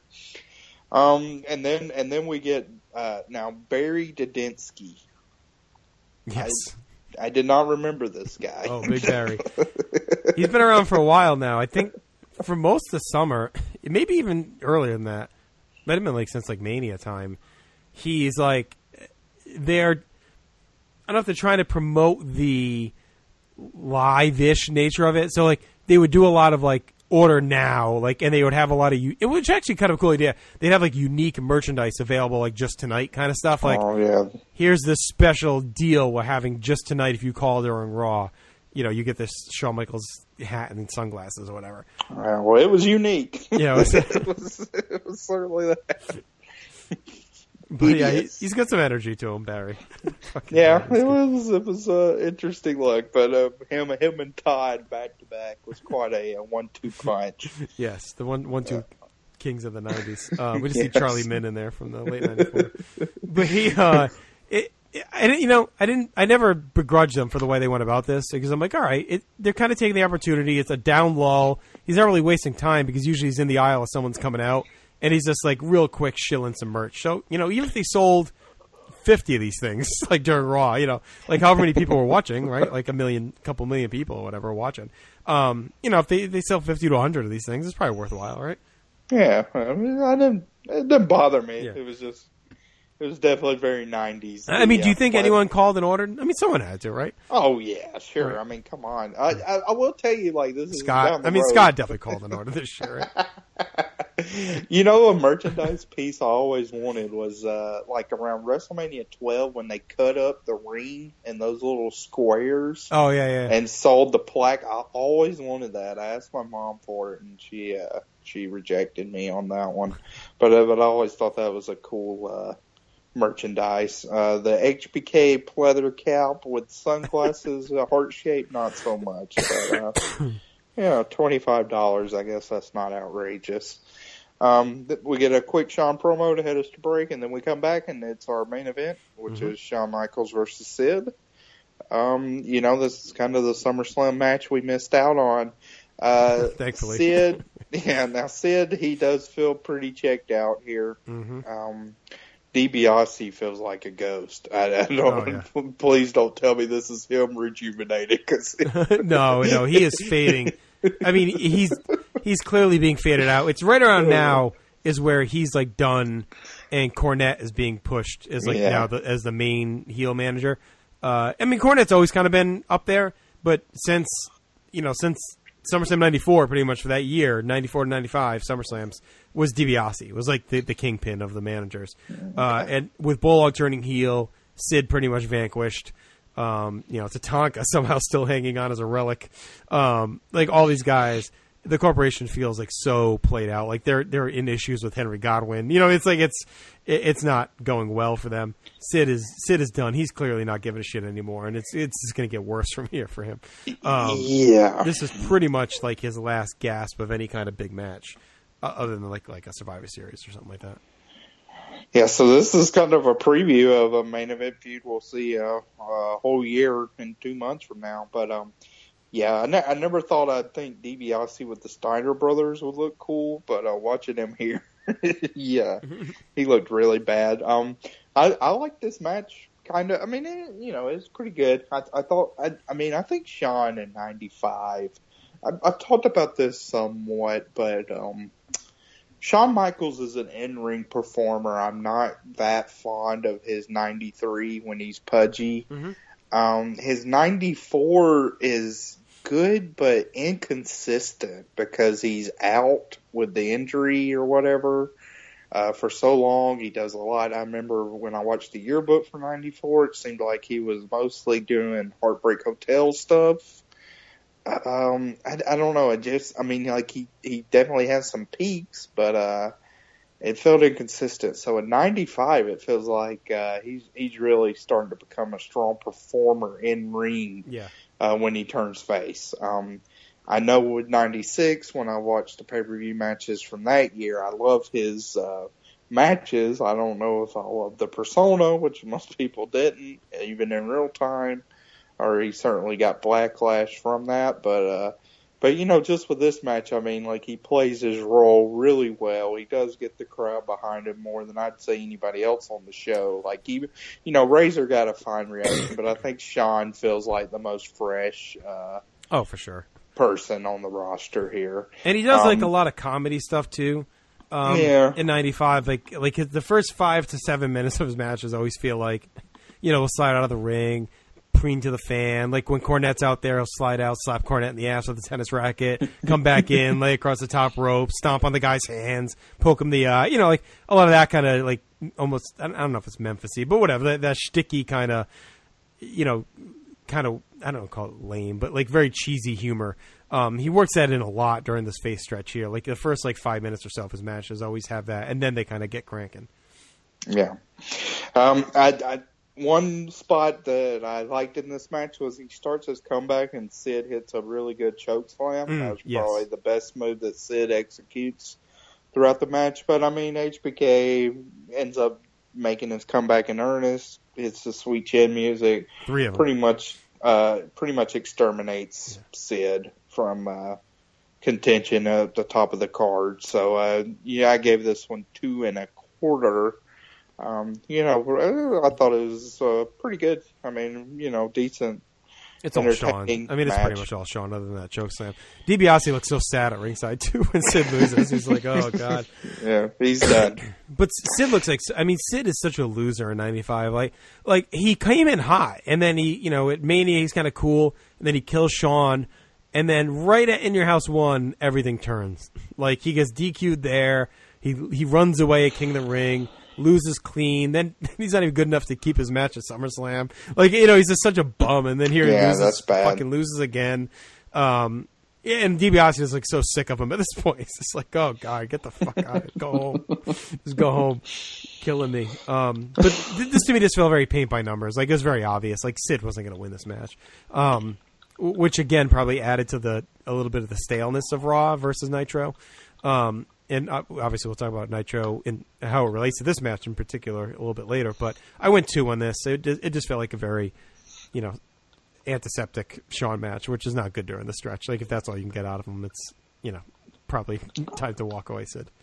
C: Um, and then and then we get uh, now Barry Dudinsky.
B: stuff. Yes.
C: I did not remember this guy.
B: Oh, Big Barry. He's been around for a while now. I think for most of the summer, maybe even earlier than that. Might have been like since like Mania time. He's like they're I don't know if they're trying to promote the live-ish nature of it. So like they would do a lot of like order now, like, and they would have a lot of u- it was actually kind of a cool idea. They'd have like unique merchandise available, like just tonight kind of stuff. Like,
C: oh yeah,
B: here's this special deal we're having just tonight. If you call during Raw, you know, you get this Shawn Michaels hat and sunglasses or whatever.
C: Uh, well, it was unique.
B: Yeah, it was-
C: it, was, it was certainly that.
B: But yeah, he,
C: Idiots.
B: he's got some energy to him, Barry. Fucking
C: Yeah,
B: Barry's
C: it
B: good.
C: was it was an interesting look, but uh, him him and Todd back to back was quite a, a one two punch.
B: Yes, the one, one, two kings of the nineties. Uh, we just
C: Yes.
B: see Charlie Min in there from the late ninety-four. But he, uh, it, it, I didn't, you know, I didn't, I never begrudged them for the way they went about this because I'm like, all right, it, they're kind of taking the opportunity. It's a down lull. He's not really wasting time because usually he's in the aisle if someone's coming out, and he's just like real quick shilling some merch. So you know, even if they sold fifty of these things like during Raw, you know, like however many people were watching, right? Like a million, couple million people or whatever were watching. Um, you know, if they, they sell fifty to a hundred of these things, it's probably worthwhile, right?
C: Yeah, I mean, I didn't. It didn't bother me.
B: Yeah.
C: It was just. It was definitely very nineties.
B: I mean, do you think
C: but-
B: anyone called and ordered? I mean, someone had to, right?
C: Oh yeah, sure.
B: Right.
C: I mean, come on. I, I I will tell you, like this is
B: Scott,
C: down the
B: I mean,
C: road.
B: Scott definitely called and ordered this shit, right?
C: You know, a merchandise piece I always wanted was uh, like around WrestleMania twelve when they cut up the ring in those little squares
B: Oh yeah, yeah.
C: and sold the plaque. I always wanted that. I asked my mom for it, and she uh, she rejected me on that one. But uh, but I always thought that was a cool uh, merchandise. Uh, the H B K pleather cap with sunglasses, uh, heart shape, not so much. But, uh, Yeah, twenty-five dollars. I guess that's not outrageous. Um, we get a quick Shawn promo to head us to break, and then we come back, and it's our main event, which mm-hmm. is Shawn Michaels versus Sid. Um, you know, this is kind of the SummerSlam match we missed out on. Uh,
B: Thankfully.
C: Sid, yeah, now Sid, he does feel pretty checked out here.
B: Mm-hmm.
C: Um, DiBiase feels like a ghost. I, I don't.
B: Oh, yeah.
C: Please don't tell me this is him rejuvenated. Cause
B: no, no, he is fading. I mean, he's he's clearly being faded out. It's right around now is where he's like done, and Cornette is being pushed as like yeah. now the, as the main heel manager. Uh, I mean, Cornette's always kind of been up there, but since you know since SummerSlam ninety-four, pretty much for that year, ninety-four to ninety-five SummerSlams, was DiBiase. It was like the, the kingpin of the managers. Uh, and with Bulldog turning heel, Sid pretty much vanquished. Um, you know, Tatanka somehow still hanging on as a relic. Um, like all these guys, the corporation feels like so played out. Like they're they're in issues with Henry Godwinn. You know, it's like it's it, it's not going well for them. Sid is Sid is done. He's clearly not giving a shit anymore, and it's it's just going to get worse from here for him. Um,
C: yeah,
B: this is pretty much like his last gasp of any kind of big match, uh, other than like like a Survivor Series or something like that.
C: Yeah, so this is kind of a preview of a main event feud we'll see uh, a whole year in two months from now. But um, yeah, I, ne- I never thought I'd think DiBiase with the Steiner brothers would look cool, but uh, watching him here, yeah, he looked really bad. Um, I, I like this match kind of. I mean, it, you know, it's pretty good. I, I thought. I, I mean, I think Shawn in ninety-five. I, I've talked about this somewhat, but um. Shawn Michaels is an in-ring performer. I'm not that fond of his ninety-three when he's pudgy. Mm-hmm. Um, his ninety-four is good but inconsistent because he's out with the injury or whatever uh, for so long. He does a lot. I remember when I watched the yearbook for ninety-four, it seemed like he was mostly doing Heartbreak Hotel stuff. Um, I, I don't know. It just, I mean, like he, he definitely has some peaks, but uh, it felt inconsistent. So at ninety-five, it feels like uh, he's he's really starting to become a strong performer in ring.
B: Yeah.
C: Uh, when he turns face. Um, I know with ninety-six, when I watched the pay per view matches from that year, I love his uh, matches. I don't know if I love the persona, which most people didn't, even in real time. Or he certainly got backlash from that, but uh, but you know, just with this match, I mean, like he plays his role really well. He does get the crowd behind him more than I'd say anybody else on the show. Like he, you know, Razor got a fine reaction, but I think Shawn feels like the most fresh. Uh,
B: oh, for sure.
C: Person on the roster here,
B: and he does
C: um,
B: like a lot of comedy stuff too. Um,
C: yeah.
B: In ninety-five, like like the first five to seven minutes of his matches always feel like, you know, he'll slide out of the ring. Preen to the fan. Like when Cornette's out there, he'll slide out, slap Cornette in the ass with a tennis racket, come back in, lay across the top rope, stomp on the guy's hands, poke him the eye. You know, like a lot of that kind of like almost, I don't know if it's Memphis-y, but whatever, that, that shticky kind of, you know, kind of, I don't know, call it lame, but like very cheesy humor. Um, he works that in a lot during this face stretch here. Like the first like five minutes or so of his matches always have that, and then they kind of get cranking.
C: Yeah. Um, I, I One spot that I liked in this match was he starts his comeback and Sid hits a really good choke slam.
B: Mm,
C: that was
B: yes.
C: probably the best move that Sid executes throughout the match. But, I mean, H B K ends up making his comeback in earnest. It's the Sweet Chin music.
B: Three of them.
C: Pretty much, uh, pretty much exterminates yeah. Sid from uh, contention at the top of the card. So, uh, yeah, I gave this one two and a quarter. Um, you know, I thought it was uh, pretty good. I mean, you know, decent.
B: It's all Shawn. I mean, it's
C: match.
B: pretty much all Shawn other than that choke slam. DiBiase looks so sad at ringside, too, when Sid loses. He's like, oh, God.
C: Yeah, he's done.
B: But Sid looks like, I mean, Sid is such a loser in ninety-five. Like, like he came in hot, and then he, you know, at Mania, he's kind of cool, and then he kills Shawn, and then right at In Your House one, everything turns. Like, he gets D Q'd there, he he runs away at King of the Ring, loses clean, then he's not even good enough to keep his match at SummerSlam. Like, you know, he's just such a bum, and then here
C: yeah,
B: he loses,
C: that's bad.
B: fucking loses again. Um, yeah, and DiBiase is like so sick of him at this point. It's just like, oh God, get the fuck out, go home, just go home, killing me. Um, but th- this to me just felt very paint by numbers. Like it was very obvious. Like Sid wasn't going to win this match. Um, which again probably added to the a little bit of the staleness of Raw versus Nitro. Um, and obviously we'll talk about Nitro and how it relates to this match in particular a little bit later. But I went two on this. It, it just felt like a very, you know, antiseptic Shawn match, which is not good during the stretch. Like if that's all you can get out of him, it's, you know, probably time to walk away, Sid.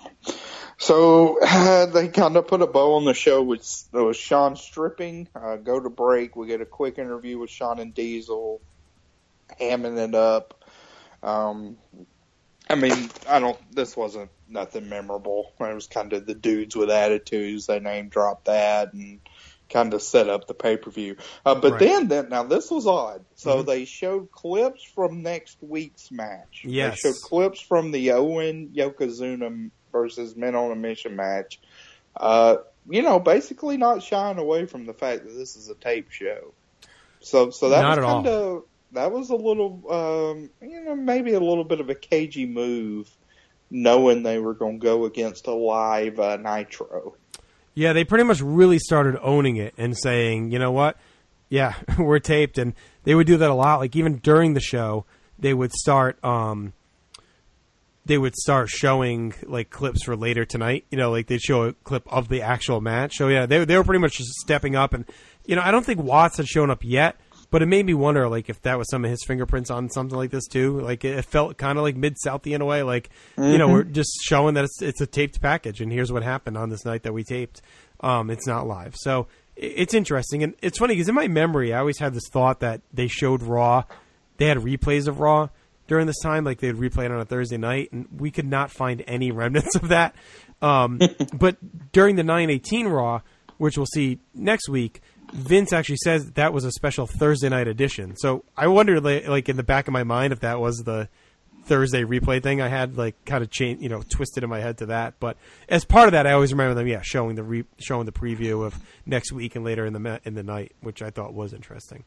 C: So uh, they kind of put a bow on the show with, with Shawn stripping. Uh, go to break. We get a quick interview with Shawn and Diesel, hamming it up. Um, I mean, I don't. This wasn't nothing memorable. It was kind of the dudes with attitudes. They name dropped that and kind of set up the pay per view. Uh, but
B: right.
C: then, then, now this was odd. So
B: mm-hmm.
C: they showed clips from next week's match.
B: Yes.
C: They showed clips from the Owen Yokozuna versus Men on a Mission match. Uh, you know, basically not shying away from the fact that this is a tape show. So, so that
B: not
C: was kind
B: of.
C: of. That was a little, um, you know, maybe a little bit of a cagey move, knowing they were going to go against a live uh, Nitro.
B: Yeah, they pretty much really started owning it and saying, you know what, yeah, we're taped. And they would do that a lot. Like even during the show, they would start, um, they would start showing like clips for later tonight. You know, like they'd show a clip of the actual match. So yeah, they they were pretty much just stepping up. And you know, I don't think Watts had shown up yet. But it made me wonder, like, if that was some of his fingerprints on something like this too. Like, it felt kind of like Mid-Southy in a way. Like, mm-hmm. you know, we're just showing that it's it's a taped package, and here's what happened on this night that we taped. Um, it's not live, so it's interesting, and it's funny because in my memory, I always had this thought that they showed Raw, they had replays of Raw during this time, like they'd replay it on a Thursday night, and we could not find any remnants of that. Um, but during the nine eighteen Raw, which we'll see next week, Vince actually says that, that was a special Thursday night edition. So I wondered, like, in the back of my mind, if that was the Thursday replay thing I had, like, kind of changed, you know, twisted in my head to that. But as part of that, I always remember them, yeah, showing the re- showing the preview of next week and later in the in the night, which I thought was interesting.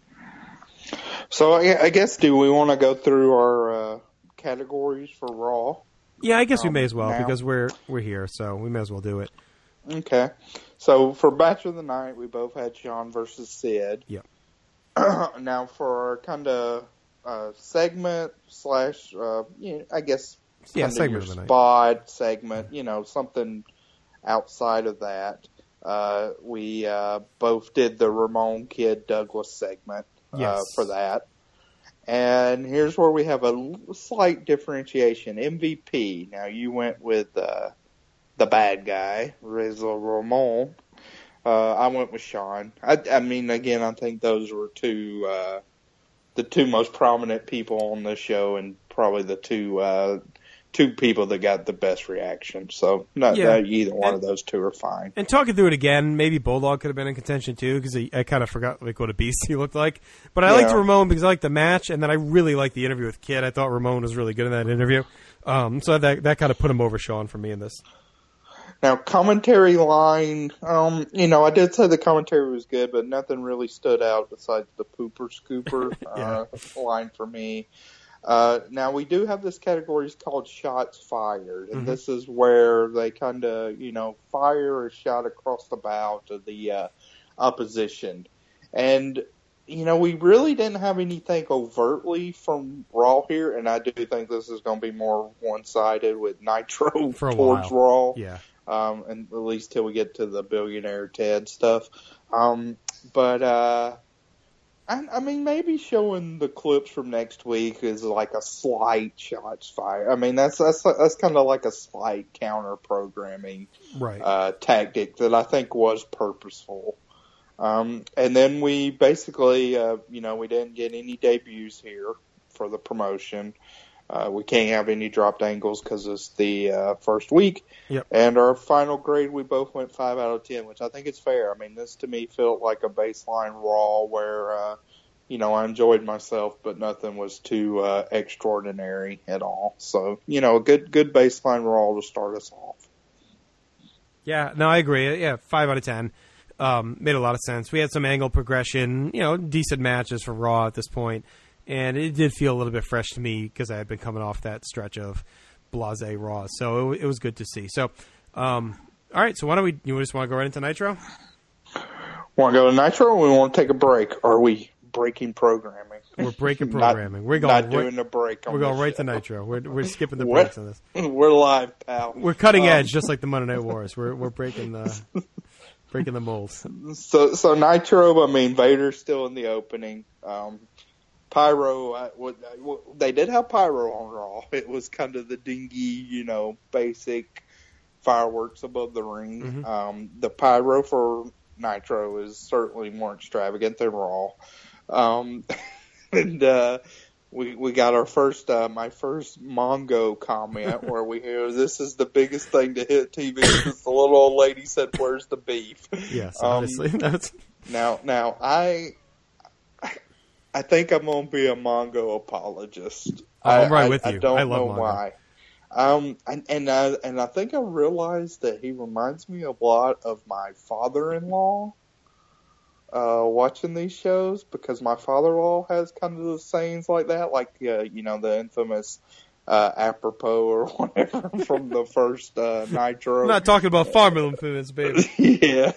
C: So I, I guess, do we want to go through our uh, categories for Raw?
B: Yeah, I guess um, we may as well
C: now.
B: because we're we're here, so we may as well do it.
C: Okay. So for Match of the Night, we both had Shawn versus Sid.
B: Yep.
C: Now for our kind of uh, segment slash, uh, you know, I guess,
B: yeah,
C: segment
B: of the
C: spot
B: night.
C: segment, you know, something outside of that. Uh, we uh, both did the Ramon Kid Douglas segment uh,
B: yes.
C: for that. And here's where we have a slight differentiation. M V P. Now you went with uh, the bad guy, Razor Ramon. Uh, I went with Shawn. I, I mean, again, I think those were two, uh, the two most prominent people on the show, and probably the two, uh, two people that got the best reaction. So, not
B: yeah.
C: that either one
B: and,
C: of those two are fine.
B: And talking through it again, maybe Bulldog could have been in contention too, because I kind of forgot like what a beast he looked like. But I yeah. liked Ramon because I liked the match, and then I really liked the interview with Kid. I thought Ramon was really good in that interview. Um, so that that kind of put him over Shawn for me in this.
C: Now, commentary line, um, you know, I did say the commentary was good, but nothing really stood out besides the pooper scooper
B: yeah.
C: uh, line for me. Uh, now, we do have this category called Shots Fired, and mm-hmm. this is where they kind of, you know, fire a shot across the bow to the uh, opposition. And, you know, we really didn't have anything overtly from Raw here, and I do think this is going to be more one-sided with Nitro
B: for a
C: towards
B: while.
C: Raw.
B: Yeah.
C: Um, and at least till we get to the Billionaire Ted stuff. Um, but, uh, I, I mean, maybe showing the clips from next week is like a slight shots fired. I mean, that's, that's, that's kind of like a slight counter programming,
B: right.
C: uh, tactic that I think was purposeful. Um, and then we basically, uh, you know, we didn't get any debuts here for the promotion. Uh, we can't have any dropped angles because it's the uh, first week.
B: Yep.
C: And our final grade, we both went five out of ten, which I think is fair. I mean, this to me felt like a baseline Raw where, uh, you know, I enjoyed myself, but nothing was too uh, extraordinary at all. So, you know, a good good baseline Raw to start us off.
B: Yeah, no, I agree. Yeah, five out of ten. Um, made a lot of sense. We had some angle progression, you know, decent matches for Raw at this point. And it did feel a little bit fresh to me because I had been coming off that stretch of blasé Raw. So it, it was good to see. So, um, all right. So why don't we – you just want to go right into Nitro?
C: Want to go to Nitro or we want to take a break? Are we breaking programming.
B: We're breaking programming.
C: not,
B: we're going
C: not doing a break. On
B: we're going right
C: show.
B: to Nitro. We're we're skipping the
C: we're,
B: breaks on this.
C: We're live, pal.
B: We're cutting
C: um,
B: edge, just like the Monday Night Wars. We're we're breaking the breaking the molds.
C: So so Nitro. I mean, Vader's still in the opening. Um, Pyro. I, what, what, they did have Pyro on Raw. It was kind of the dingy, you know, basic fireworks above the ring.
B: Mm-hmm.
C: Um, the Pyro for Nitro is certainly more extravagant than Raw. Um, and uh, we we got our first, uh, my first Mongo comment where we hear, this is the biggest thing to hit T V since the little old lady said, where's the beef?
B: Yes,
C: um,
B: obviously. That's...
C: Now, now I I think I'm going to be a Mongo apologist.
B: Oh, I'm right
C: I,
B: with
C: I,
B: you.
C: I don't
B: I love
C: know
B: Mongo.
C: why. Um, and and I, and I think I realized that he reminds me a lot of my father-in-law. Uh, watching these shows, because my father-in-law has kind of the sayings like that, like uh, you know, the infamous uh, apropos or whatever from the first uh, Nitro.
B: I'm not talking about farm implements, baby.
C: Yeah.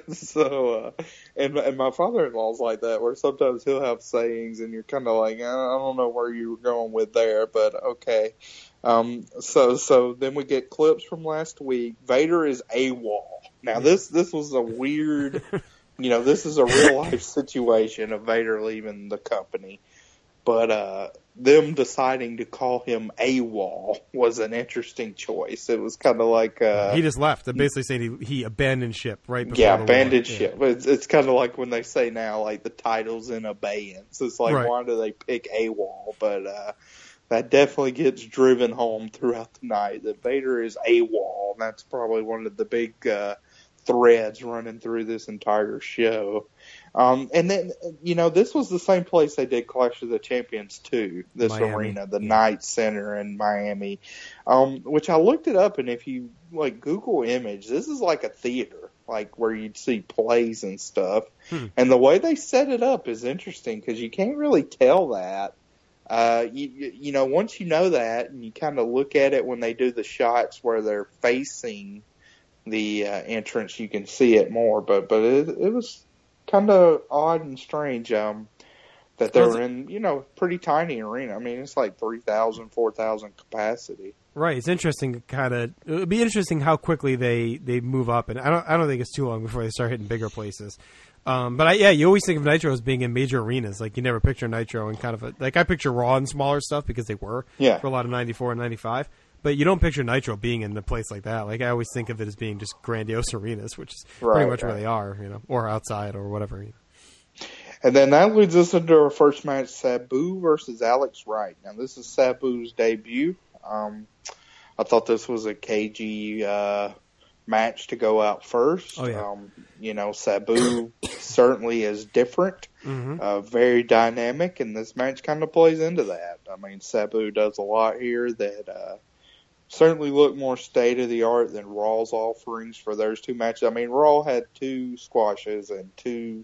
C: So, uh, and and my father-in-law's like that, where sometimes he'll have sayings, and you're kind of like, I don't know where you were going with there, but okay. Um, so so then we get clips from last week. Vader is AWOL. Now this this was a weird. You know, this is a real-life situation of Vader leaving the company. But uh, them deciding to call him AWOL was an interesting choice. It was kind of like... Uh,
B: he just left. They're basically saying he, he abandoned ship right before
C: Yeah,
B: the
C: abandoned
B: war.
C: ship.
B: Yeah.
C: It's, it's kind of like when they say now, like, the title's in abeyance. It's like,
B: Right.
C: why do they pick AWOL? But uh, that definitely gets driven home throughout the night, that Vader is AWOL. And that's probably one of the big... Uh, threads running through this entire show. Um, and then, you know, this was the same place they did Clash of the Champions too, this
B: Miami.
C: arena, the
B: Yeah.
C: Knight Center in Miami, um, which I looked it up, and if you, like, Google image, this is like a theater, like where you'd see plays and stuff.
B: Hmm.
C: And the way they set it up is interesting, because you can't really tell that. Uh, you, you know, once you know that, and you kind of look at it when they do the shots where they're facing the uh, entrance, you can see it more, but but it, it was kind of odd and strange um, that they
B: Well,
C: were in, you know, pretty tiny arena. I mean, it's like three thousand, four thousand capacity.
B: Right. It's interesting. Kind of. It would be interesting how quickly they, they move up, and I don't I don't think it's too long before they start hitting bigger places. Um, but I, yeah, you always think of Nitro as being in major arenas. Like you never picture Nitro in kind of a, like I picture Raw and smaller stuff because they were
C: Yeah.
B: for a lot of ninety-four and ninety-five. But you don't picture Nitro being in a place like that. Like I always think of it as being just grandiose arenas, which is
C: Right,
B: pretty much
C: right.
B: where they are, you know, or outside or whatever.
C: And then that leads us into our first match, Sabu versus Alex Wright. Now, this is Sabu's debut. Um, I thought this was a cagey uh, match to go out first.
B: Oh, yeah.
C: Um, you know, Sabu certainly is different,
B: Mm-hmm.
C: uh, very dynamic, and this match kind of plays into that. I mean, Sabu does a lot here that uh, certainly look more state-of-the-art than Raw's offerings for those two matches. I mean, Raw had two squashes and two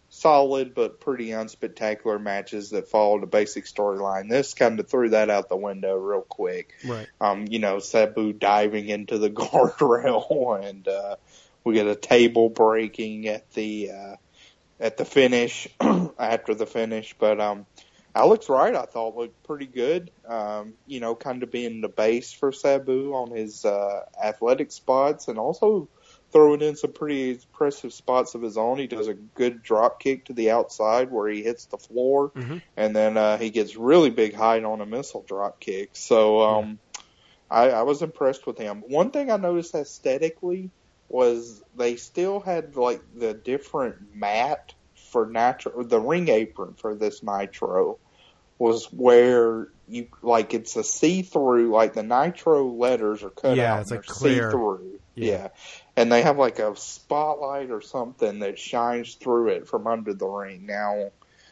C: solid but pretty unspectacular matches that followed a basic storyline. This kind of threw that out the window real quick.
B: Right.
C: Um, you know, Sabu diving into the guardrail, and uh, we get a table breaking at the uh, at the finish, after the finish. But um, Alex Wright, I thought, looked pretty good. Um, you know, kind of being the base for Sabu on his uh, athletic spots, and also throwing in some pretty impressive spots of his own. He does a good drop kick to the outside where he hits the floor,
B: Mm-hmm.
C: and then uh, he gets really big height on a missile drop kick. So um, I, I was impressed with him. One thing I noticed aesthetically was they still had like the different mat for Nitro, the ring apron for this Nitro was where you like it's a see-through, like the Nitro letters are cut
B: Yeah,
C: out.
B: it's
C: and
B: like
C: they're
B: clear.
C: see-through.
B: Yeah.
C: Yeah. And they have like a spotlight or something that shines through it from under the ring. Now,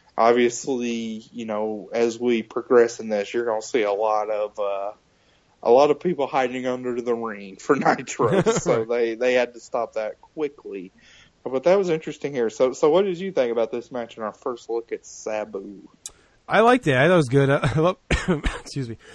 C: obviously, you know, as we progress in this, you're going to see a lot of uh, a lot of people hiding under the ring for Nitro. So they, they had to stop that quickly. But that was interesting here. So, so what did you think about this match in our first look at Sabu?
B: I liked it. I thought it was good. I love, excuse me,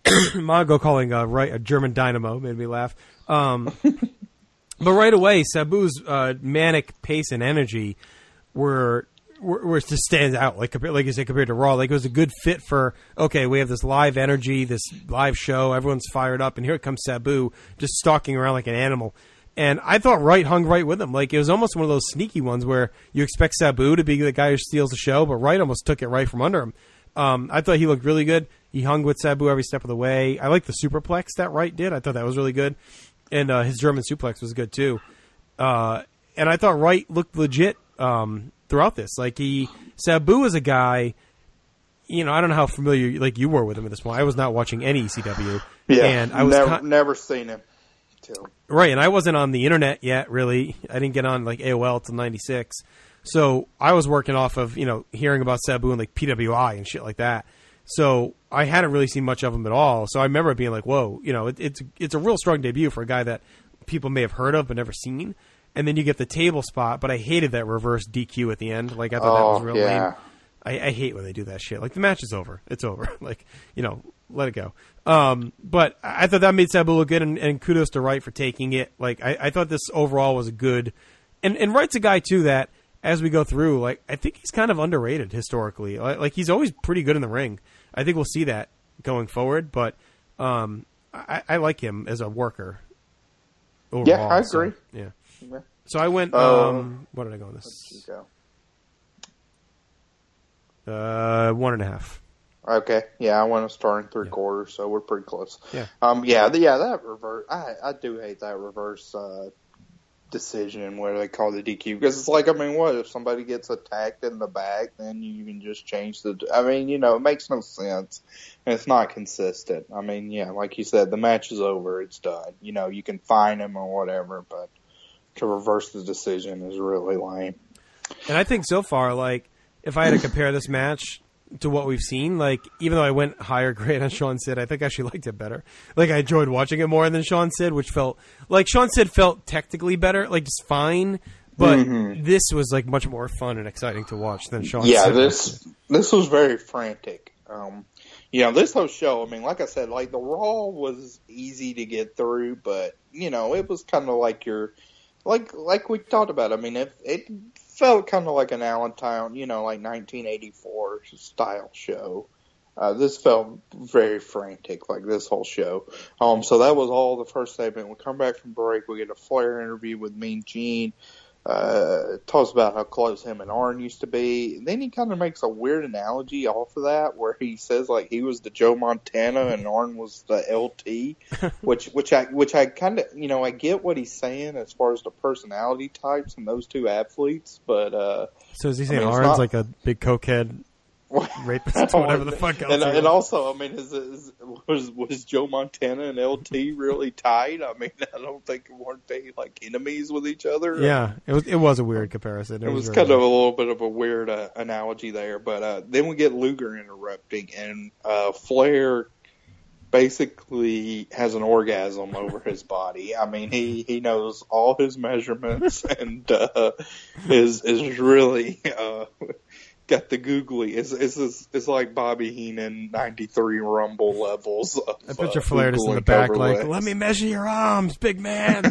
B: Mongo calling uh, right a German dynamo made me laugh. Um, but right away, Sabu's uh, manic pace and energy were where, where it just stands out, like like you said, compared to Raw. Like it was a good fit for, okay, we have this live energy, this live show, everyone's fired up, and here comes Sabu just stalking around like an animal. And I thought Wright hung right with him. Like it was almost one of those sneaky ones where you expect Sabu to be the guy who steals the show, but Wright almost took it right from under him. Um, I thought he looked really good. He hung with Sabu every step of the way. I like the superplex that Wright did. I thought that was really good. And uh, his German suplex was good too. Uh, and I thought Wright looked legit um, throughout this. Like he, Sabu is a guy, you know, I don't know how familiar like you were with him at this point. I was not watching any E C W.
C: Yeah,
B: and I was
C: never,
B: con-
C: never seen him. Too.
B: Right, and I wasn't on the internet yet, really. I didn't get on like A O L until ninety-six. So I was working off of, you know, hearing about Sabu and like P W I and shit like that. So I hadn't really seen much of him at all. So I remember it being like, whoa, you know, it, it's it's a real strong debut for a guy that people may have heard of but never seen. And then you get the table spot, but I hated that reverse D Q at the end. Like I thought
C: oh,
B: that was real
C: yeah.
B: lame. I, I hate when they do that shit. Like the match is over. It's over. Like, you know, let it go. Um, but I thought that made Sabu look good, and, and kudos to Wright for taking it. Like I, I thought this overall was a good, and and Wright's a guy too that as we go through, like I think he's kind of underrated historically. Like, like he's always pretty good in the ring. I think we'll see that going forward. But um, I, I like him as a worker. Overall,
C: yeah, I agree.
B: So, yeah. yeah. So I went.
C: Uh,
B: Um, what did I go on this?
C: Let's go.
B: Uh, one and a half.
C: Okay, yeah, I went a star and three
B: Yeah.
C: quarters, so we're pretty close.
B: Yeah,
C: um, yeah, the, yeah, that reverse. I, I do hate that reverse uh, decision where they call the D Q because it's like, I mean, what if somebody gets attacked in the back, then you can just change the. I mean, you know, it makes no sense, and it's not consistent. I mean, yeah, like you said, the match is over, it's done. You know, you can fine him or whatever, but to reverse the decision is really lame.
B: and I think so far, like if I had to compare this match to what we've seen, like even though I went higher grade on Sean Sid, I think I actually liked it better. Like I enjoyed watching it more than Sean Sid, which felt like Sean Sid felt technically better, like just fine. But mm-hmm. this was like much more fun and exciting to watch than Sean
C: yeah,
B: Sid.
C: Yeah, this this was very frantic. Um, you know, this whole show, I mean, like I said, like the Raw was easy to get through, but you know, it was kind of like your like like we talked about. I mean, it it felt kind of like an Allentown, you know, like nineteen eighty-four style show. Uh, this felt very frantic, like this whole show. Um, so that was all the first segment. We come back from break. We get a Flair interview with Mean Gene. Uh, talks about how close him and Arn used to be. And then he kind of makes a weird analogy off of that, where he says like he was the Joe Montana and Arn was the L T, which which I which I kind of you know I get what he's saying as far as the personality types in those two athletes, but uh,
B: so is he saying
C: I mean,
B: Arn's
C: not,
B: like a big cokehead? Rapist, whatever the fuck else.
C: And, and also, I mean, is, is, was was Joe Montana and L T really tied? I mean, I don't think weren't they like enemies with each other?
B: Yeah, it was. It was a weird comparison.
C: It,
B: it
C: was,
B: was
C: kind
B: really
C: of a little bit of a weird uh, analogy there. But uh, then we get Luger interrupting, and uh, Flair basically has an orgasm over his body. I mean, he, he knows all his measurements and uh, is is really. Uh, Got the googly. It's, it's, it's, it's like Bobby Heenan ninety-three Rumble levels. Of,
B: I picture
C: uh,
B: Flair just in the back like,
C: legs.
B: let me measure your arms, big man. You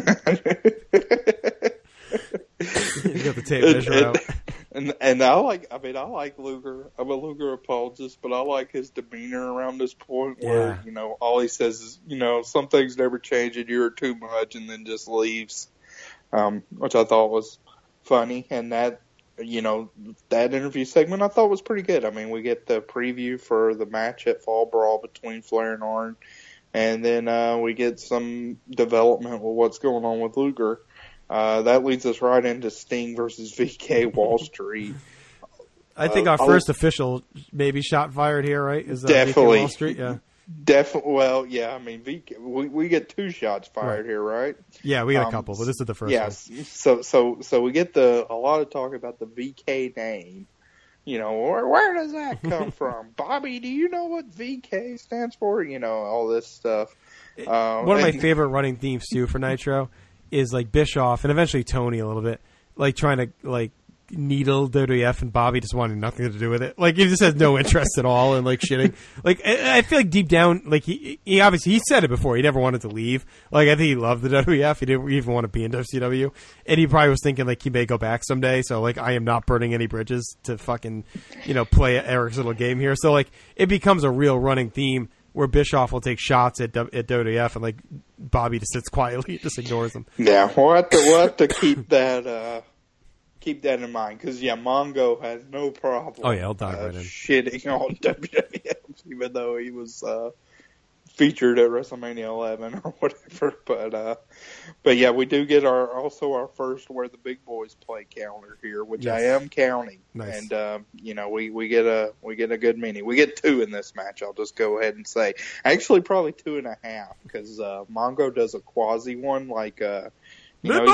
B: got the tape measure
C: and,
B: out.
C: And, and I like, I mean, I like Luger. I'm a Luger apologist, but I like his demeanor around this point where,
B: Yeah.
C: you know, all he says is, you know, some things never change and you're too much, and then just leaves, um, which I thought was funny. And that, you know, that interview segment I thought was pretty good. I mean, we get the preview for the match at Fall Brawl between Flair and Arn, and then uh, we get some development with what's going on with Luger. Uh, that leads us right into Sting versus V K Wall Street.
B: I think
C: uh,
B: our first I'll, official maybe shot fired here, right? Is that
C: definitely
B: V K Wall Street? Yeah.
C: Definitely. Well, yeah. I mean, V K, we we get two shots fired
B: right.
C: here, right?
B: Yeah, we got
C: um,
B: a couple, but this is the first
C: yes.
B: one.
C: Yes. So so so we get the a lot of talk about the V K name. You know, where, where does that come from? Bobby, do you know what V K stands for? You know, all this stuff. Um,
B: one of my
C: and,
B: favorite running themes too for Nitro is like Bischoff and eventually Tony a little bit, like trying to like needle W W F and Bobby just wanted nothing to do with it. Like he just has no interest at all in like shitting. Like I, I feel like deep down, like he he obviously he said it before. He never wanted to leave. Like I think he loved the W W F. He didn't even want to be in W C W, and he probably was thinking like he may go back someday. So like I am not burning any bridges to fucking you know play Eric's little game here. So like it becomes a real running theme where Bischoff will take shots at at W W F and like Bobby just sits quietly, just ignores them.
C: Yeah, we'll have to we'll have to keep that. Uh... Keep that in mind, because yeah, Mongo has no problem.
B: Oh yeah, he'll dive
C: uh,
B: right in.
C: Shitting on W W F, even though he was uh, featured at WrestleMania eleven or whatever. But uh, but yeah, we do get our also our first where the big boys play counter here, which
B: yes.
C: I am counting.
B: Nice.
C: And uh, you know, we, we get a we get a good many. We get two in this match. I'll just go ahead and say, actually, probably two and a half, because uh, Mongo does a quasi one like. Uh, You know,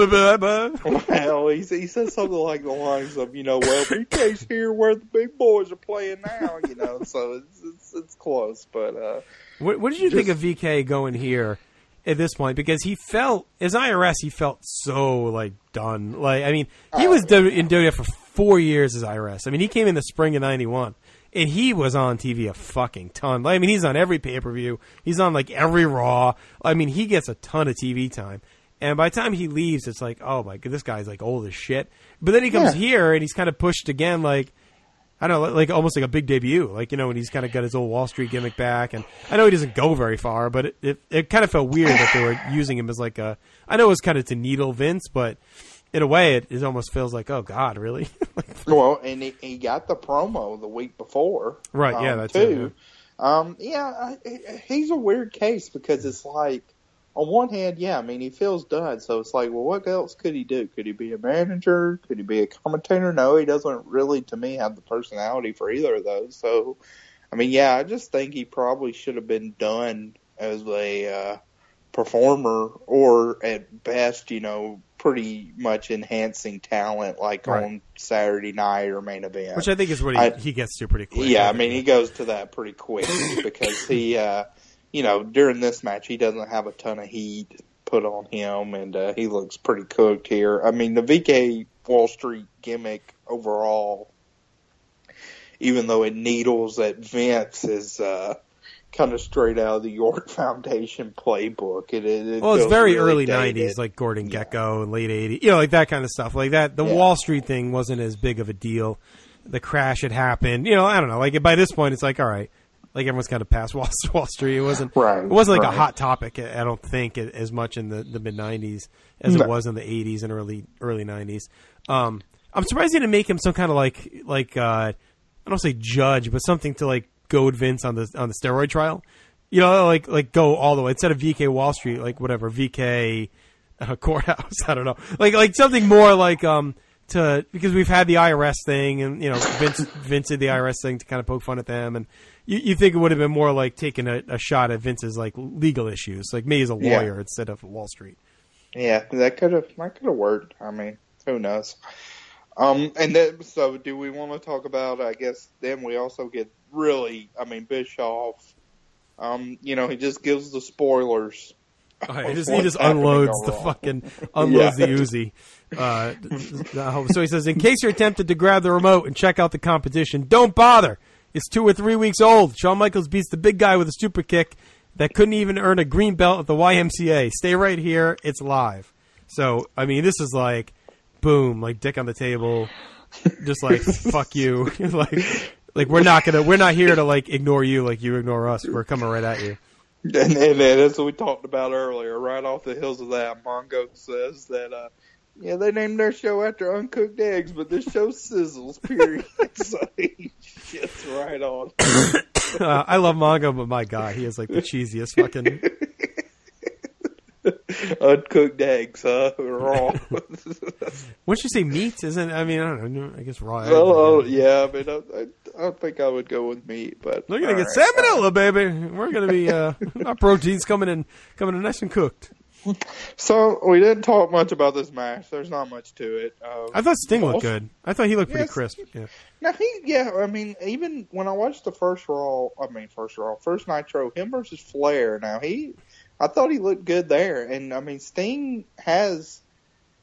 C: he well, he, he says something like the lines of, you know, well, B K's here where the big boys are playing now, you know, so it's it's, it's close. But uh,
B: what, what did you just, think of V K going here at this point? Because he felt, as I R S, he felt so, like, done. Like, I mean, he was uh, in W W F for four years as I R S. I mean, he came in the spring of ninety-one. And he was on T V a fucking ton. I mean, he's on every pay-per-view. He's on, like, every Raw. I mean, he gets a ton of T V time. And by the time he leaves, it's like, oh my god, this guy's like old as shit. But then he comes yeah. here and he's kind of pushed again, like I don't know, like almost like a big debut, like you know, when he's kind of got his old Wall Street gimmick back. And I know he doesn't go very far, but it it, it kind of felt weird that they were using him as like a. I know it was kind of to needle Vince, but in a way, it, it almost feels like, oh god, really?
C: Well, and he, he got the promo the week before,
B: right?
C: Um,
B: yeah, that's
C: too.
B: It,
C: yeah, um, yeah I, he's a weird case because it's like. On one hand, yeah, I mean, he feels done, so it's like, well, what else could he do? Could he be a manager? Could he be a commentator? No, he doesn't really, to me, have the personality for either of those. So, I mean, yeah, I just think he probably should have been done as a uh, performer or, at best, you know, pretty much enhancing talent, like right. on Saturday night or main event.
B: Which I think is what he, I, he gets to pretty quick.
C: Yeah, I mean, he goes to that pretty quick because he... Uh, You know, during this match, he doesn't have a ton of heat put on him, and uh, he looks pretty cooked here. I mean, the V K Wall Street gimmick overall, even though it needles at Vince, is uh, kind of straight out of the York Foundation playbook. It, it, it
B: well, it's very
C: really
B: early
C: dated.
B: nineties, like Gordon yeah. Gekko and late eighties, you know, like that kind of stuff. Like that, the yeah. Wall Street thing wasn't as big of a deal. The crash had happened. You know, I don't know. Like by this point, it's like, all right. Like everyone's kind of past Wall, Wall Street. It wasn't.
C: Right,
B: it wasn't like
C: right.
B: a hot topic. I don't think as much in the, the mid nineties as no. it was in the eighties and early early nineties. Um, I'm surprised they didn't make him some kind of like like uh, I don't say judge, but something to like goad Vince on the on the steroid trial. You know, like like go all the way instead of V K Wall Street, like whatever V K uh, Courthouse. I don't know, like like something more like um to because we've had the I R S thing and you know Vince Vince did the I R S thing to kind of poke fun at them and. You, you think it would have been more like taking a, a shot at Vince's like legal issues, like me as a lawyer yeah. instead of Wall Street.
C: Yeah, that could have that could have worked. I mean, who knows? Um, and then so do we want to talk about? I guess then we also get really. I mean, Bischoff. Um, you know, he just gives the spoilers.
B: Oh, he just, he just unloads the fucking unloads yeah. the Uzi. Uh, so he says, in case you're tempted to grab the remote and check out the competition, don't bother. It's two or three weeks old. Shawn Michaels beats the big guy with a super kick that couldn't even earn a green belt at the Y M C A. Stay right here. It's live. So, I mean, this is like, boom, like dick on the table. Just like, fuck you. like, like we're not gonna, we're not here to like ignore you like you ignore us. We're coming right at you.
C: And, and, and that's what we talked about earlier. Right off the heels of that, Mongo says that, uh, yeah, they named their show after uncooked eggs, but this show sizzles, period. So he shits right on.
B: uh, I love Mongo, but my God, he is like the cheesiest fucking...
C: Uncooked eggs, huh? Raw.
B: Wouldn't you say meat? Isn't I mean, I don't know. I guess raw eggs.
C: Well, yeah, I mean, I, I, I think I would go with meat, but...
B: We're going to get right. salmonella, baby. We're going to be... Uh, our protein's coming in, coming in nice and cooked.
C: So we didn't talk much about this match. There's not much to it. Uh,
B: I thought Sting looked good. I thought he looked pretty yes, crisp. Yeah.
C: Now he, yeah. I mean, even when I watched the first Raw, I mean, first Raw, first Nitro, him versus Flair. Now he, I thought he looked good there, and I mean, Sting has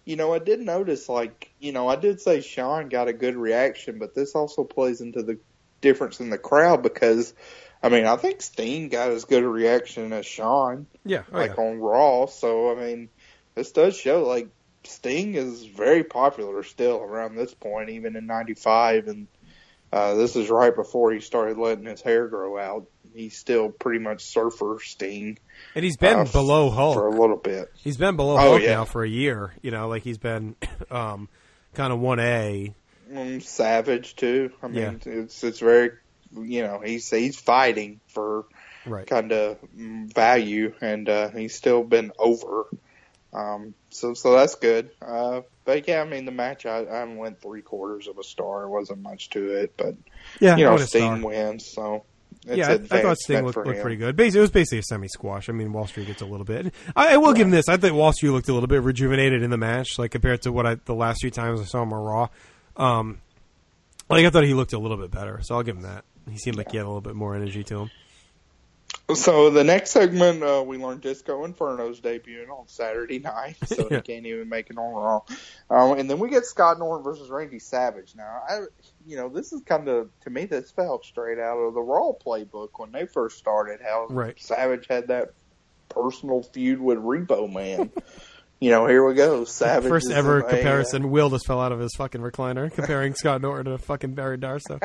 C: you know, I did notice, like, you know, I did say Shawn got a good reaction, but this also plays into the difference in the crowd because, I mean, I think Sting got as good a reaction as Shawn.
B: Yeah. Oh,
C: like
B: yeah.
C: on Raw. So, I mean, this does show, like, Sting is very popular still around this point, even in ninety-five, and uh, this is right before he started letting his hair grow out. He's still pretty much Surfer Sting.
B: And he's been
C: uh,
B: below Hulk.
C: For a little bit.
B: He's been below
C: oh,
B: Hulk
C: yeah.
B: now for a year. You know, like he's been um, kind of one A.
C: Um, Savage, too. I mean,
B: yeah.
C: it's it's very, you know, he's, he's fighting for
B: right.
C: kind of value, and uh, he's still been over. Um, so, so that's good. Uh, but yeah, I mean, the match, I, I went three quarters of a star. There wasn't much to it, but,
B: yeah,
C: you know,
B: I
C: Sting wins, so. It's
B: yeah, I, I thought Sting looked, looked pretty good. Basically, it was basically a semi-squash. I mean, Wall Street gets a little bit. I, I will right. give him this. I think Wall Street looked a little bit rejuvenated in the match, like compared to what I the last few times I saw him on Raw. Um, like I thought he looked a little bit better, so I'll give him that. He seemed like he had a little bit more energy to him.
C: So the next segment, uh, we learned Disco Inferno's debuting on Saturday night, so
B: yeah.
C: he can't even make it on Raw. Um, and then we get Scott Norton versus Randy Savage. Now, I, you know, this is kind of, to me, this felt straight out of the Raw playbook when they first started, how
B: right.
C: Savage had that personal feud with Repo Man. You know, here we go. Savage
B: First ever
C: a,
B: comparison.
C: Uh,
B: Will just fell out of his fucking recliner, comparing Scott Norton to fucking Barry Darsow.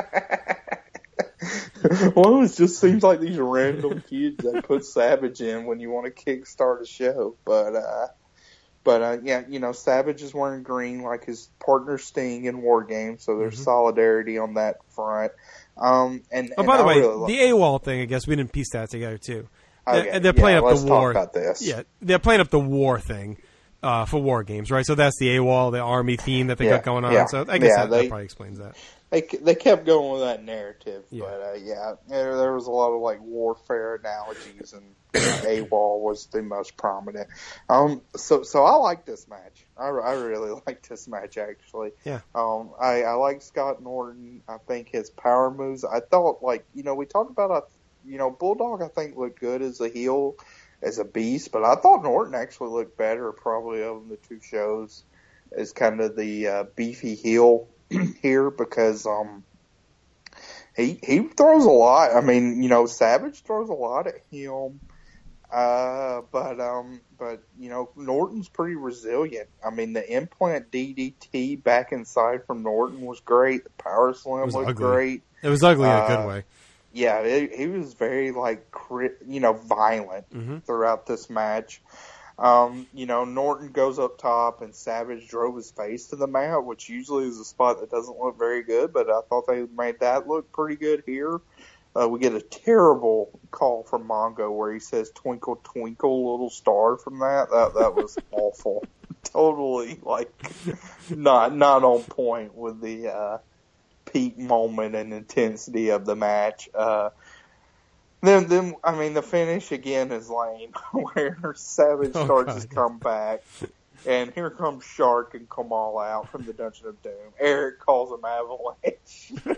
C: Well, it just seems like these random kids that put Savage in when you want to kickstart a show. But, uh, but uh, yeah, you know, Savage is wearing green like his partner Sting in War Games, so there's mm-hmm. solidarity on that front. Um, and,
B: oh,
C: and
B: by the
C: I
B: way,
C: really
B: the AWOL thing, I guess we didn't piece that together too.
C: Okay.
B: They're, they're playing
C: yeah,
B: up
C: let's
B: the war.
C: Talk about this.
B: Yeah, they're playing up the war thing. Uh, for War Games, right? So that's the AWOL, the Army theme that they
C: yeah,
B: got going on.
C: Yeah,
B: so I guess
C: yeah,
B: that,
C: they,
B: that probably explains that.
C: They they kept going with that narrative,
B: yeah.
C: but uh, yeah, there, there was a lot of like warfare analogies, and AWOL was the most prominent. Um, so so I like this match. I, I really like this match actually.
B: Yeah.
C: Um, I I like Scott Norton. I think his power moves. I thought like you know we talked about a you know Bulldog. I think looked good as a heel. As a beast, but I thought Norton actually looked better probably of the two shows as kind of the uh, beefy heel here because um he he throws a lot. I mean, you know, Savage throws a lot at him, uh, but um but you know Norton's pretty resilient. I mean, the implant D D T back inside from Norton was great. The power slam
B: was
C: looked
B: ugly.
C: great.
B: It was ugly in
C: uh,
B: a good way.
C: Yeah, it, he was very, like, you know, violent
B: mm-hmm.
C: throughout this match. Um, you know, Norton goes up top and Savage drove his face to the mat, which usually is a spot that doesn't look very good, but I thought they made that look pretty good here. Uh, we get a terrible call from Mongo where he says, twinkle, twinkle, little star from that. That, that was awful. Totally, like, not, not on point with the, uh, peak moment and intensity of the match. Uh, then, then I mean, the finish again is lame, where Savage
B: oh,
C: starts
B: God.
C: his comeback, and here comes Shark and Kamal out from the Dungeon of Doom. Eric calls him Avalanche.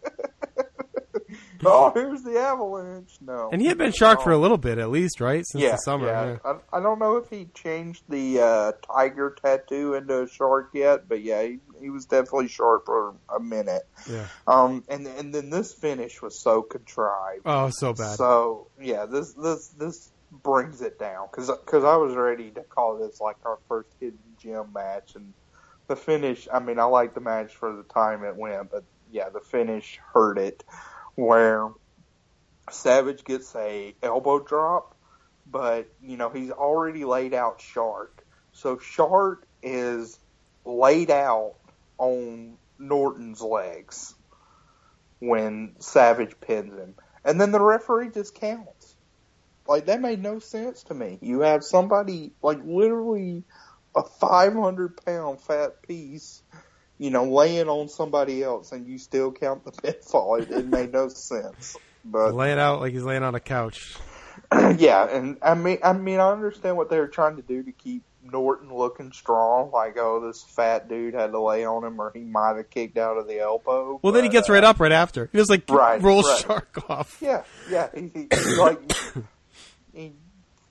C: Oh, here's the Avalanche. No.
B: And he had been Shark for a little bit, at least, right? Since
C: yeah,
B: the summer.
C: Yeah.
B: yeah.
C: I, I don't know if he changed the uh, tiger tattoo into a shark yet, but yeah, he, he was definitely Shark for a minute.
B: Yeah.
C: Um, and and then this finish was so contrived.
B: Oh, so bad.
C: So yeah, this this this brings it down because because I was ready to call this like our first hidden gem match, and the finish. I mean, I liked the match for the time it went, but yeah, the finish hurt it. Where Savage gets a elbow drop, but, you know, he's already laid out Shark. So Shark is laid out on Norton's legs when Savage pins him. And then the referee just counts. Like, that made no sense to me. You have somebody, like, literally a five hundred pound fat piece, you know, laying on somebody else, and you still count the pinfall. It, it made no sense. But
B: lay it out like he's laying on a couch.
C: Yeah, and I mean, I mean, I understand what they were trying to do to keep Norton looking strong. Like, oh, this fat dude had to lay on him, or he might have kicked out of the elbow.
B: Well,
C: but,
B: then he gets right
C: uh,
B: up right after. He just like
C: right,
B: rolls
C: right.
B: Shark off.
C: Yeah, yeah. He, he, like, he,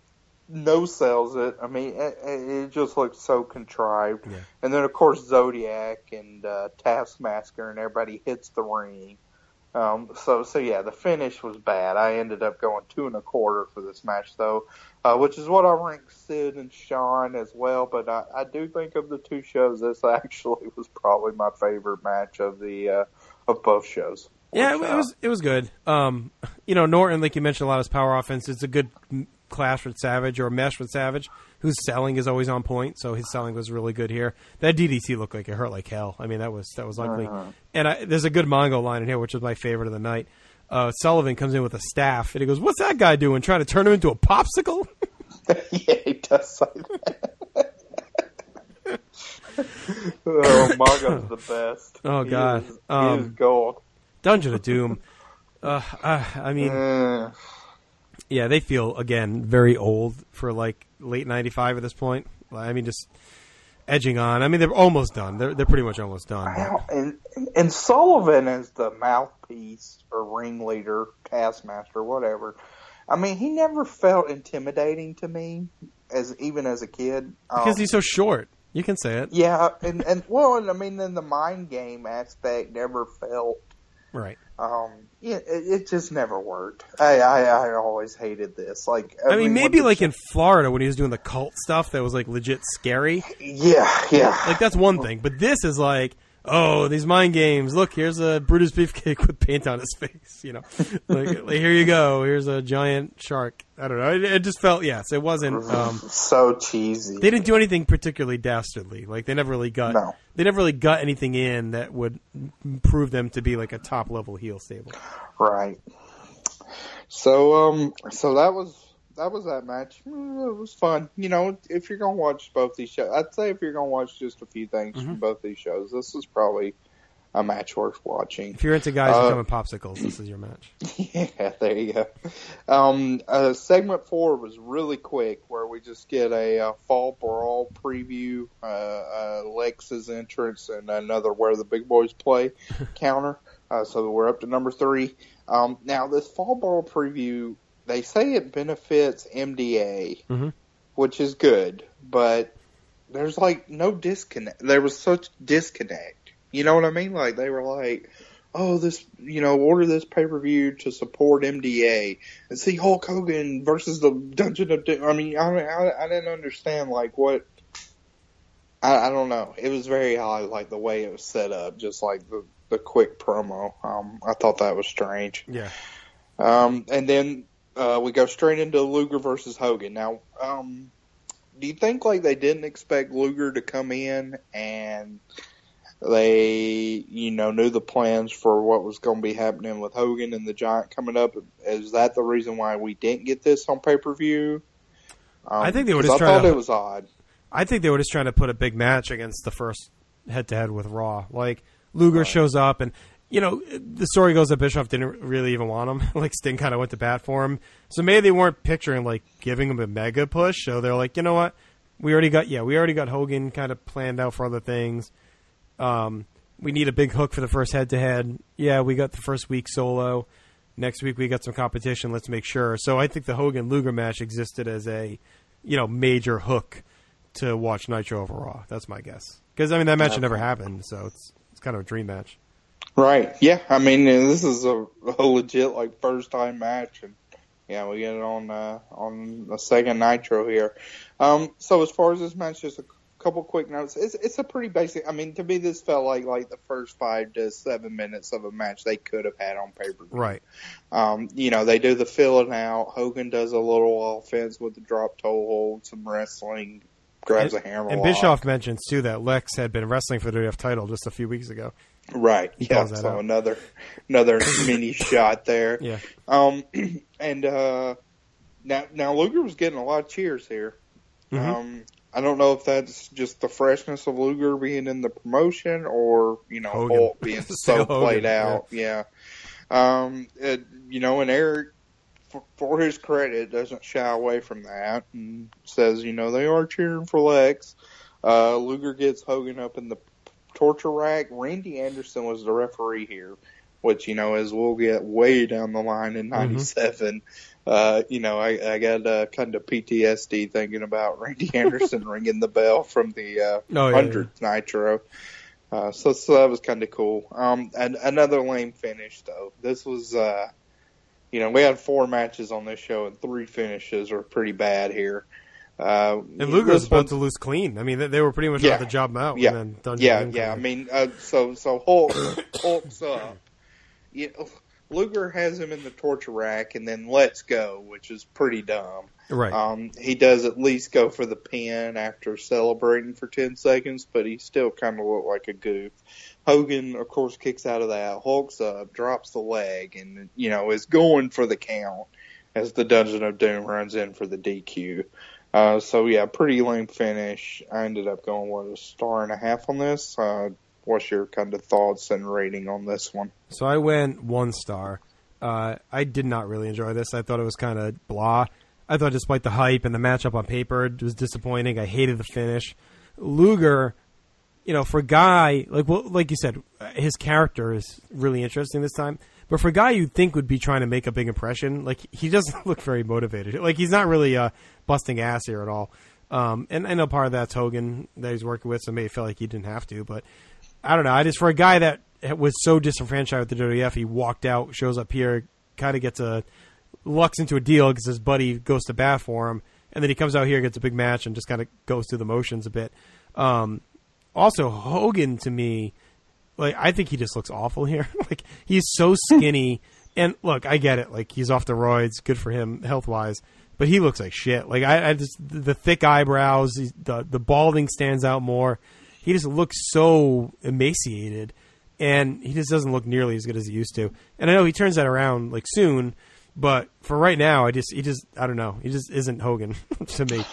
C: no sells it. I mean, it, it just looks so contrived.
B: Yeah.
C: And then, of course, Zodiac and uh, Taskmaster and everybody hits the ring. Um, so, so yeah, the finish was bad. I ended up going two and a quarter for this match, though, uh, which is what I rank Sid and Shawn as well. But I, I do think of the two shows, this actually was probably my favorite match of the uh, of both shows.
B: Yeah,
C: which,
B: it, it was it was good. Um, you know, Norton, like you mentioned, a lot of his power offense. It's a good clash with Savage or mesh with Savage, whose selling is always on point. So his selling was really good here. That D D T looked like it hurt like hell. I mean, that was that was ugly. Uh-huh. And I, there's a good Mongo line in here, which was my favorite of the night. Uh, Sullivan comes in with a staff, and he goes, "What's that guy doing? Trying to turn him into a popsicle?"
C: Yeah, he does say that. Oh, Mongo's the best.
B: Oh, God.
C: He is,
B: um,
C: he is gold.
B: Dungeon of Doom. Uh, uh, I mean, uh. yeah, they feel, again, very old for, like, late ninety-five at this point. I mean, just edging on. I mean, they're almost done. They're they're pretty much almost done.
C: Wow. And, and Sullivan is the mouthpiece or ringleader, taskmaster, whatever. I mean, he never felt intimidating to me, as even as a kid.
B: Because
C: um,
B: he's so short. You can say it.
C: Yeah, and, and well, and I mean, then the mind game aspect never felt
B: right.
C: Um, yeah, it, it just never worked. I, I I always hated this. Like,
B: I mean, maybe like
C: ch-
B: in Florida when he was doing the cult stuff, that was like legit scary.
C: Yeah, yeah.
B: Like that's one thing, but this is like, oh, these mind games. Look, here's a Brutus Beefcake with paint on his face. You know, like, like here you go. Here's a giant shark. I don't know. It, it just felt yes. It wasn't um,
C: so cheesy.
B: They didn't do anything particularly dastardly. Like they never really got.
C: No.
B: They never really got anything in that would prove them to be like a top level heel stable.
C: Right. So um, so that was. That was that match. It was fun. You know, if you're going to watch both these shows, I'd say if you're going to watch just a few things mm-hmm. from both these shows, this is probably a match worth watching.
B: If you're into guys uh, becoming popsicles, this is your match.
C: Yeah, there you go. Um, uh, segment four was really quick, where we just get a uh, Fall Brawl preview, uh, uh, Lex's entrance, and another Where the Big Boys Play counter. Uh, so we're up to number three. Um, now, this Fall Brawl preview, they say it benefits M D A,
B: mm-hmm.
C: which is good, but there's like no disconnect. There was such disconnect. You know what I mean? Like they were like, oh, this, you know, order this pay-per-view to support M D A and see Hulk Hogan versus the Dungeon of Doom. I mean, I, I, I didn't understand like what, I, I don't know. It was very odd, like the way it was set up, just like the, the quick promo. Um, I thought that was strange.
B: Yeah.
C: Um, and then, Uh, we go straight into Luger versus Hogan. Now, um, do you think like they didn't expect Luger to come in and they, you know, knew the plans for what was going to be happening with Hogan and the Giant coming up? Is that the reason why we didn't get this on pay per view? Um,
B: I think they were just
C: I
B: trying
C: thought
B: to,
C: it was odd.
B: I think they were just trying to put a big match against the first head to head with Raw. Like Luger right. shows up and. You know, the story goes that Bischoff didn't really even want him. Like, Sting kind of went to bat for him. So maybe they weren't picturing, like, giving him a mega push. So they're like, you know what? We already got, yeah, we already got Hogan kind of planned out for other things. Um, we need a big hook for the first head-to-head. Yeah, we got the first week solo. Next week we got some competition. Let's make sure. So I think the Hogan-Luger match existed as a, you know, major hook to watch Nitro over Raw. That's my guess. Because, I mean, that match okay. never happened. So it's it's kind of a dream match.
C: Right. Yeah. I mean, this is a, a legit like first time match, and yeah, we get it on uh, on the second Nitro here. Um, so as far as this match, just a couple quick notes. It's it's a pretty basic. I mean, to me, this felt like like the first five to seven minutes of a match they could have had on pay per view.
B: Right.
C: Um, you know, they do the filling out. Hogan does a little offense with the drop toe hold, some wrestling, grabs
B: and,
C: a hammer.
B: And Bischoff mentions too that Lex had been wrestling for the W W F title just a few weeks ago.
C: Right. Yeah. So out. another another mini shot there.
B: Yeah.
C: Um. And uh, now now Luger was getting a lot of cheers here.
B: Mm-hmm.
C: Um. I don't know if that's just the freshness of Luger being in the promotion, or you know
B: Hogan.
C: Hulk being so
B: Hogan,
C: played out. Yeah. yeah. Um. It, you know, and Eric, for, for his credit, doesn't shy away from that and says, you know, they are cheering for Lex. Uh, Luger gets Hogan up in the torture rack. Randy Anderson was the referee here. which, you know, as we'll get way down the line in ninety-seven, mm-hmm. uh, you know, I, I got uh, kind of P T S D thinking about Randy Anderson ringing the bell from the uh, oh, yeah, hundredth yeah. Nitro. Uh, so, so that was kind of cool. Um, and another lame finish, though. This was, uh, you know, we had four matches on this show, and three finishes were pretty bad here. Uh,
B: and Luger was about to lose clean. I mean, they, they were pretty much
C: yeah,
B: about to job him out.
C: Yeah,
B: and then
C: yeah, yeah. I mean, uh, so so Hulk hulks up. You know, Luger has him in the torture rack, and then lets go, which is pretty dumb.
B: Right.
C: Um, he does at least go for the pin after celebrating for ten seconds, but he still kind of looked like a goof. Hogan, of course, kicks out of that, hulks up, drops the leg, and, you know, is going for the count as the Dungeon of Doom runs in for the D Q. Uh, so, yeah, pretty lame finish. I ended up going, what, a star and a half on this? Uh, what's your kind of thoughts and rating on this one?
B: So I went one star. Uh, I did not really enjoy this. I thought it was kind of blah. I thought despite the hype and the matchup on paper, it was disappointing. I hated the finish. Luger, you know, for a guy, like well, like you said, his character is really interesting this time. But for a guy you'd think would be trying to make a big impression, like he doesn't look very motivated. Like he's not really uh, busting ass here at all. Um, and I know part of that's Hogan that he's working with, so maybe he felt like he didn't have to. But I don't know. I just, for a guy that was so disenfranchised with the W W F, he walked out, shows up here, kind of gets a lucks into a deal because his buddy goes to bat for him, and then he comes out here, gets a big match, and just kind of goes through the motions a bit. Um, also, Hogan to me, like I think he just looks awful here. Like he's so skinny, and look, I get it. Like he's off the roids, good for him health wise, but he looks like shit. Like I, I just the thick eyebrows, the the balding stands out more. He just looks so emaciated, and he just doesn't look nearly as good as he used to. And I know he turns that around like soon. But for right now, I just he just I don't know. He just isn't Hogan to me.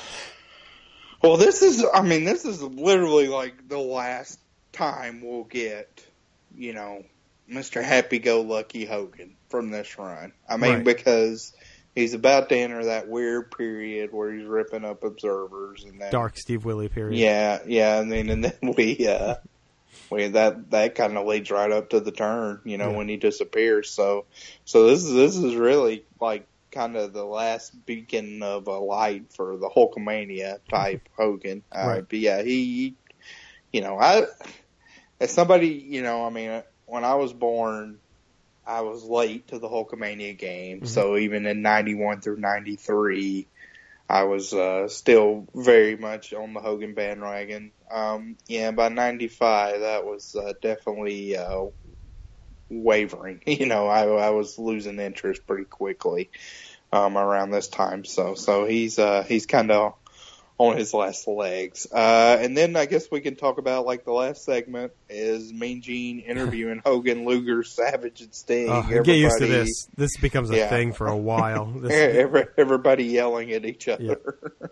C: Well, this is I mean this is literally like the last time we'll get, you know, Mister Happy-Go-Lucky Hogan from this run. I mean right. because he's about to enter that weird period where he's ripping up observers and that
B: dark Steve Willie period.
C: Yeah, yeah. I mean, and then we. Uh, We, that that kind of leads right up to the turn, you know, yeah. when he disappears. So, so this is this is really like kind of the last beacon of a light for the Hulkamania type Hogan. Uh,
B: right.
C: But yeah, he, you know, I as somebody, you know, I mean, when I was born, I was late to the Hulkamania game. Mm-hmm. So even in ninety-one through ninety-three, I was uh, still very much on the Hogan bandwagon. Um, yeah, by ninety-five, that was uh, definitely uh, wavering. You know, I, I was losing interest pretty quickly um, around this time. So, so he's uh, he's kind of on his last legs. Uh, and then I guess we can talk about like the last segment is Mean Gene interviewing Hogan, Luger, Savage, and Sting.
B: Oh, get used to this. This becomes a yeah. thing for a while. This,
C: Every, everybody yelling at each other. Yeah.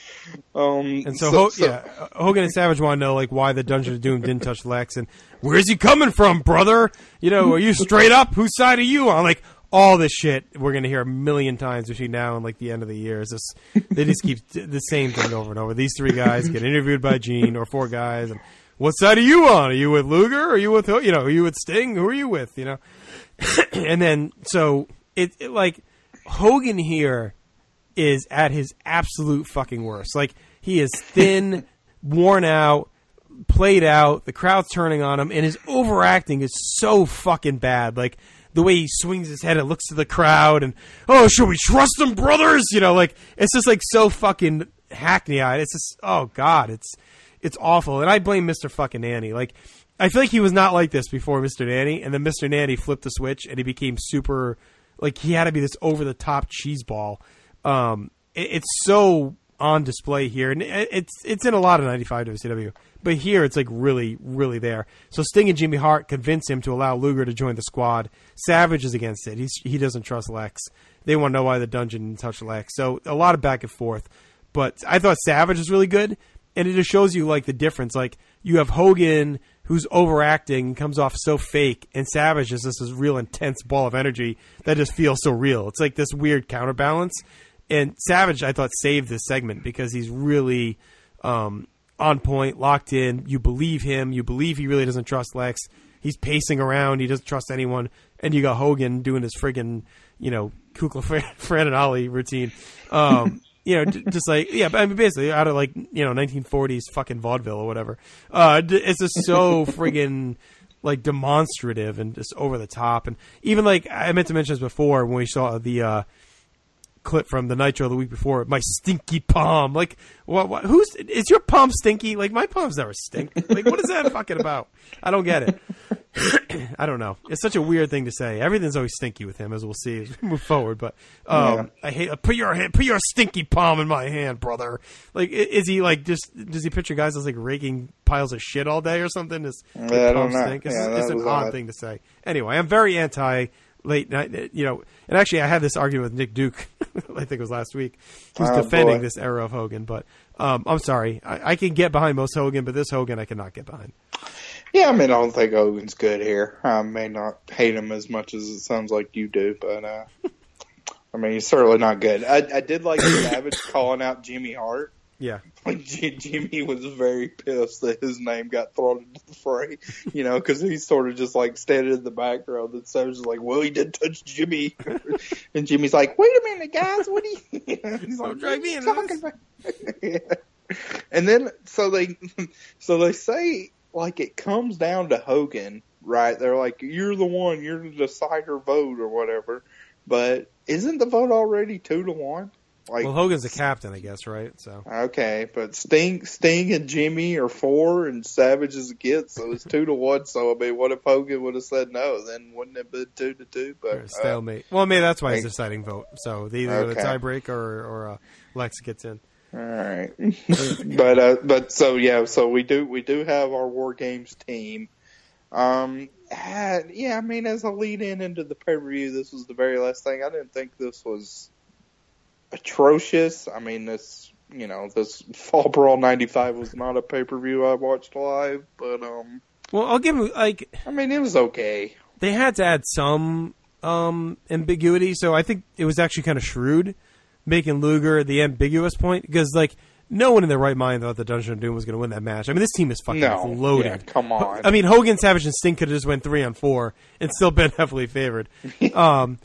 C: um,
B: and so, so, Ho- so yeah, Hogan and Savage want to know like why the Dungeon of Doom didn't touch Lex and where's he coming from, brother? You know, are you straight up? Whose side are you on? Like. All this shit we're going to hear a million times between now and like the end of the year. Is this, they just keep the same thing over and over. These three guys get interviewed by Gene, or four guys, and what side are you on? Are you with Luger? Are you with you know? Are you with Sting? Who are you with? You know, and then so it, it like Hogan here is at his absolute fucking worst. Like he is thin, worn out, played out. The crowd's turning on him, and his overacting is so fucking bad. Like. The way he swings his head and looks to the crowd and, oh, should we trust them, brothers? You know, like, it's just, like, so fucking hackney-eyed. It's just, oh, God, it's it's awful. And I blame Mister fucking Nanny. Like, I feel like he was not like this before Mister Nanny, and then Mister Nanny flipped the switch, and he became super, like, he had to be this over-the-top cheeseball. Um, it, it's so on display here, and it, it's it's in a lot of ninety-five W C W. But here, it's, like, really, really there. So Sting and Jimmy Hart convince him to allow Luger to join the squad. Savage is against it. He's, he doesn't trust Lex. They want to know why the Dungeon didn't touch Lex. So a lot of back and forth. But I thought Savage is really good, and it just shows you, like, the difference. Like, you have Hogan, who's overacting, comes off so fake, and Savage is just this real intense ball of energy that just feels so real. It's like this weird counterbalance. And Savage, I thought, saved this segment because he's really... Um, on point, locked in. You believe him. You believe he really doesn't trust Lex. He's pacing around. He doesn't trust anyone. and you got Hogan doing his friggin', you know, Kukla Fran and Ali routine. Um, you know, just like, yeah, I mean, basically out of like, you know, nineteen forties fucking vaudeville or whatever. Uh, it's just so friggin' like demonstrative and just over the top. And even like, I meant to mention this before when we saw the, uh, clip from the Nitro the week before, my stinky palm. Like, what, what? Who's is your palm stinky? Like, my palms never stink. Like, what is that fucking about? I don't get it. I don't know. It's such a weird thing to say. Everything's always stinky with him, as we'll see as we move forward. But um, yeah. I hate uh, put your hand, put your stinky palm in my hand, brother. Like, is he like just does he picture guys as like raking piles of shit all day or something? Is
C: yeah, I don't know.
B: Stink? It's,
C: yeah,
B: it's an
C: odd.
B: odd thing to say. Anyway, I'm very anti. Late night, you know, and actually I had this argument with Nick Duke, I think it was last week. He's oh, defending boy. this era of Hogan, but um, I'm sorry. I, I can get behind most Hogan, but this Hogan I cannot get behind.
C: Yeah, I mean, I don't think Hogan's good here. I may not hate him as much as it sounds like you do, but uh, I mean, he's certainly not good. I, I did like Savage calling out Jimmy Hart.
B: Yeah.
C: Like, G- Jimmy was very pissed that his name got thrown into the fray, you know, because he's sort of just, like, standing in the background. And Savage is like, well, he did touch Jimmy. And Jimmy's like, wait a minute, guys, what are you... He's like,
B: don't drag me into
C: talking about? Yeah. And then, so they, so they say, like, it comes down to Hogan, right? They're like, you're the one, you're the decider vote or whatever. But isn't the vote already two to one? Like,
B: well, Hogan's the captain, I guess, right? So
C: okay, but Sting, Sting, and Jimmy are four, and Savage is a kid, so it's two to one. So I mean, what if Hogan would have said no? Then wouldn't it have been two to two? But
B: stalemate.
C: Uh,
B: well, maybe that's why it's a deciding vote. So either
C: okay.
B: the tiebreaker or, or uh, Lex gets in.
C: All right, but uh, but so yeah, so we do we do have our War Games team. Um, yeah, I mean, as a lead in into the pay per view, this was the very last thing. I didn't think this was atrocious. I mean, this, you know, this Fall Brawl ninety-five was not a pay-per-view I watched live, but, um...
B: Well, I'll give him, like...
C: I mean, it was okay.
B: They had to add some, um, ambiguity, so I think it was actually kind of shrewd, making Luger the ambiguous point, because, like, no one in their right mind thought the Dungeon of Doom was going to win that match. I mean, this team is fucking
C: no.
B: loaded.
C: Yeah, come on.
B: I mean, Hogan, Savage, and Sting could have just went three on four and still been heavily favored. Um...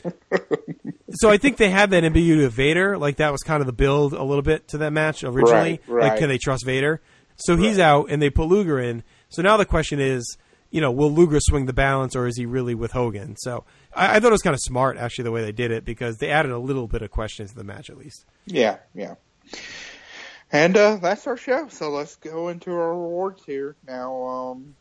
B: So I think they had that ambiguity of Vader. Like, that was kind of the build a little bit to that match originally.
C: Right, right.
B: Like, can they trust Vader? So he's
C: right.
B: out, and they put Luger in. So now the question is, you know, will Luger swing the balance, or is he really with Hogan? So I, I thought it was kind of smart, actually, the way they did it, because they added a little bit of question to the match, at least.
C: Yeah, yeah. And uh, that's our show. So let's go into our awards here. Now, um,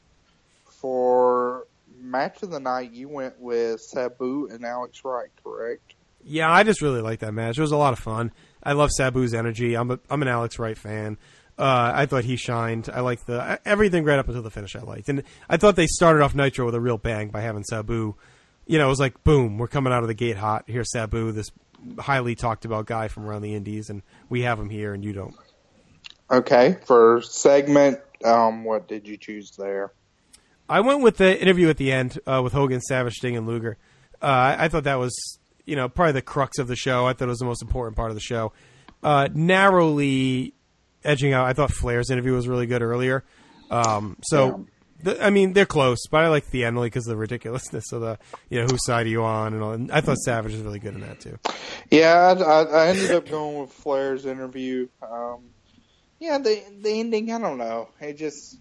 C: for... match of the night, you went with Sabu and Alex Wright, correct?
B: Yeah, I just really liked that match. It was a lot of fun. I love Sabu's energy. I'm a, I'm an Alex Wright fan. Uh, I thought he shined. I liked the everything right up until the finish I liked. And I thought they started off Nitro with a real bang by having Sabu. You know, it was like, boom, we're coming out of the gate hot. Here's Sabu, this highly talked about guy from around the Indies, and we have him here and you don't.
C: Okay, for segment, um, what did you choose there?
B: I went with the interview at the end uh, with Hogan, Savage, Sting, and Luger. Uh, I, I thought that was, you know, probably the crux of the show. I thought it was the most important part of the show. Uh, narrowly edging out, I thought Flair's interview was really good earlier. Um, so, yeah. the, I mean, they're close, but I like the end only because of the ridiculousness of the, you know, whose side are you on? And all. And I thought Savage was really good in that, too.
C: Yeah, I, I ended up going with Flair's interview. Um, yeah, the the ending, I don't know. It just...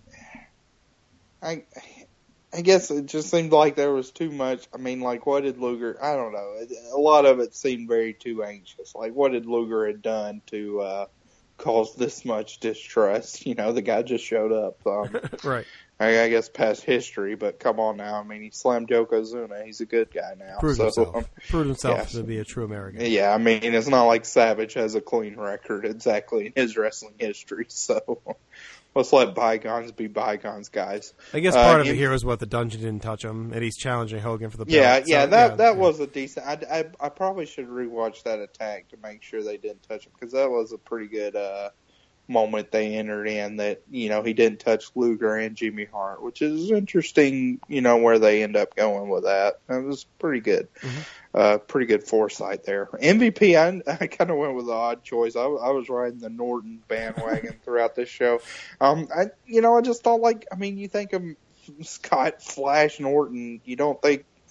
C: I I guess it just seemed like there was too much. I mean, like, what did Luger... I don't know. A lot of it seemed very too anxious. Like, what did Luger had done to uh, cause this much distrust? You know, the guy just showed up. Um,
B: right.
C: I, I guess past history, but come on now. I mean, he slammed Yokozuna. He's a good guy now.
B: Proved
C: so,
B: himself.
C: Um,
B: Proved himself
C: yes.
B: to be a true American.
C: Yeah, I mean, it's not like Savage has a clean record exactly in his wrestling history, so... Let's let bygones be bygones, guys.
B: I guess part
C: uh,
B: of
C: in,
B: it here is what the Dungeon didn't touch him, and he's challenging Hogan for the belt.
C: Yeah, yeah,
B: so,
C: that
B: yeah,
C: that
B: yeah.
C: was a decent. I, I, I probably should rewatch that attack to make sure they didn't touch him, because that was a pretty good uh, moment they entered in. That, you know, he didn't touch Luger and Jimmy Hart, which is interesting. You know, where they end up going with that. It was pretty good. Mm-hmm. Uh, pretty good foresight there. M V P, I, I kind of went with the odd choice. I, I was riding the Norton bandwagon throughout this show. Um, I, you know, I just thought, like, I mean, you think of Scott Flash Norton, you don't think,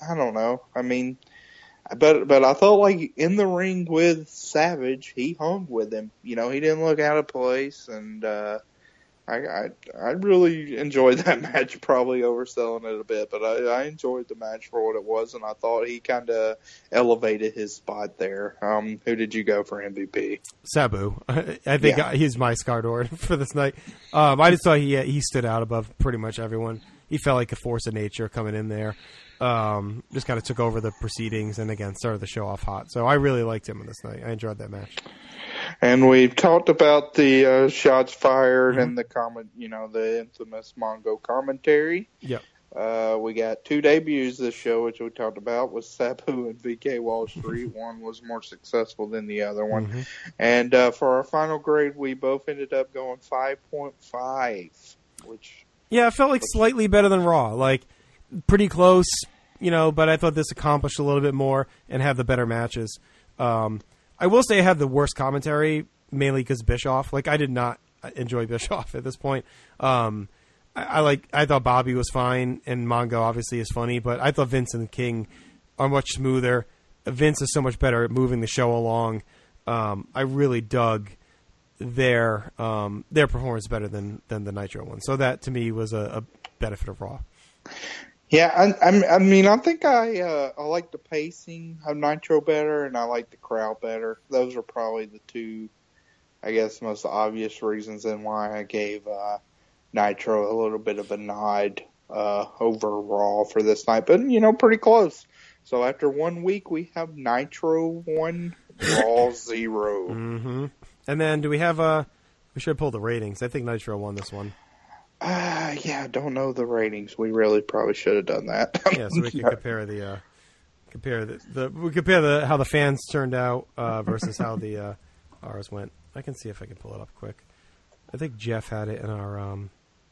C: I don't know. I mean, but but I felt like in the ring with Savage, he hung with him. You know, he didn't look out of place, and uh, I, I I really enjoyed that match. Probably overselling it a bit, but I, I enjoyed the match for what it was, and I thought he kind of elevated his spot there. Um, who did you go for M V P?
B: Sabu. I think
C: Yeah.
B: he's my Scardor for this night. Um, I just thought he he stood out above pretty much everyone. He felt like a force of nature coming in there. Um, just kind of took over the proceedings and, again, started the show off hot. So I really liked him on this night. I enjoyed that match.
C: And we've talked about the uh, shots fired
B: Mm-hmm.
C: and the comment, you know, the infamous Mongo commentary.
B: Yep.
C: Uh, we got two debuts this show, which we talked about, was Sabu and V K Wall Street. One was more successful than the other one.
B: Mm-hmm.
C: And uh, for our final grade, we both ended up going five point five, which...
B: Yeah, it felt like slightly better than Raw. Like, pretty close, you know, but I thought this accomplished a little bit more and had the better matches. Um, I will say I had the worst commentary, mainly because Bischoff. Like, I did not enjoy Bischoff at this point. Um, I, I like. I thought Bobby was fine, and Mongo obviously is funny, but I thought Vince and King are much smoother. Vince is so much better at moving the show along. Um, I really dug their um, their performance better than, than the Nitro one. So that, to me, was a, a benefit of Raw.
C: Yeah, I, I, I mean, I think I uh, I like the pacing of Nitro better, and I like the crowd better. Those are probably the two, I guess, most obvious reasons in why I gave uh, Nitro a little bit of a nod uh, over Raw for this night. But, you know, pretty close. So after one week, we have Nitro one, Raw zero.
B: Mm-hmm. And then do we have uh we should pull the ratings. I think Nitro won this one.
C: Uh, yeah, I don't know the ratings. We really probably should have done that.
B: Yeah, so we can compare the uh, compare the, the we compare the how the fans turned out uh, versus how the uh, ours went. I can see if I can pull it up quick. I think Jeff had it in our um,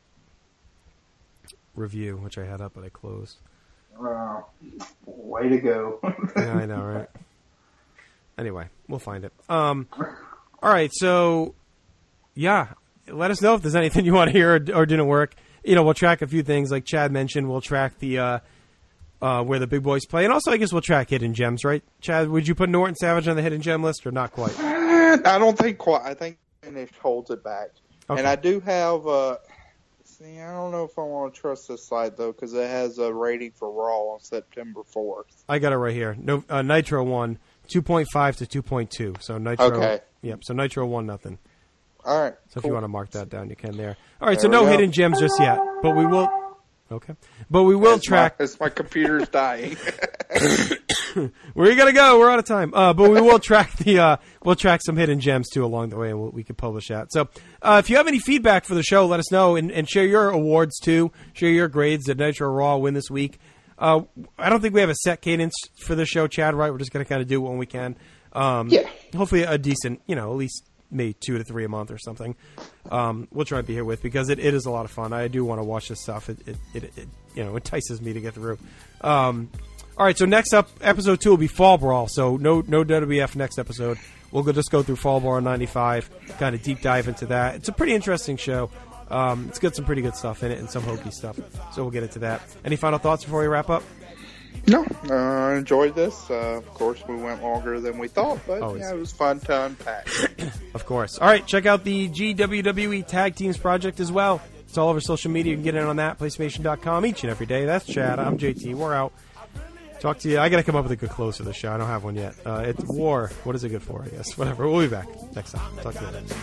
B: review, which I had up but I closed.
C: Uh, way to go.
B: Yeah, I know, right? Anyway, we'll find it. Um, all right, so yeah, let us know if there's anything you want to hear or, or didn't work. You know, we'll track a few things like Chad mentioned. We'll track the uh, uh, where the big boys play, and also I guess we'll track hidden gems, right? Chad, would you put Norton Savage on the hidden gem list or not quite?
C: I don't think quite. I think Finish holds it back,
B: Okay.
C: and I do have. Uh, see, I don't know if I want to trust this site though because it has a rating for Raw on September fourth.
B: I got it right here. No, uh, Nitro won two point five to two point two. So Nitro.
C: Okay.
B: Yep. So Nitro won nothing.
C: All right.
B: So if
C: cool.
B: you want to mark that down, you can there. All right.
C: There
B: so
C: we
B: no
C: go.
B: hidden gems just yet, but we will. Okay. But we will
C: As
B: track.
C: My, as my computer's dying.
B: Where are you gonna go? We're out of time. Uh, but we will track the. Uh, we'll track some hidden gems too along the way, and we'll, we can publish that. So uh, if you have any feedback for the show, let us know and, and share your awards too. Share your grades. Did Nitro Raw win this week? Uh, I don't think we have a set cadence for the show, Chad. Right? We're just gonna kind of do it when we can. Um,
C: Yeah.
B: Hopefully a decent, you know, at least maybe two to three a month or something. Um, we'll try to be here with because it, it is a lot of fun. I do want to watch this stuff. It, it, it, it you know entices me to get through. Um, all right, so next up, episode two will be Fall Brawl. So no no W W F next episode. We'll go, just go through Fall Brawl ninety-five, kind of deep dive into that. It's a pretty interesting show. Um, it's got some pretty good stuff in it and some hokey stuff. So we'll get into that. Any final thoughts before we wrap up?
C: No, uh, I enjoyed this. Uh, of course, we went longer than we thought, but
B: Always.
C: yeah, it was fun to unpack.
B: Of course. All right, check out the G W W E Tag Teams Project as well. It's all over social media. You can get in on that, PlayStation dot com each and every day. That's Chad. I'm J T. We're out. Talk to you. I got to come up with a good close for the show. I don't have one yet. Uh, it's War. What is it good for, I guess? Whatever. We'll be back next time. Talk to you later.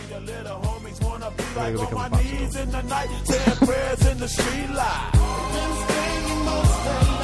B: I'm gonna become a popsicle.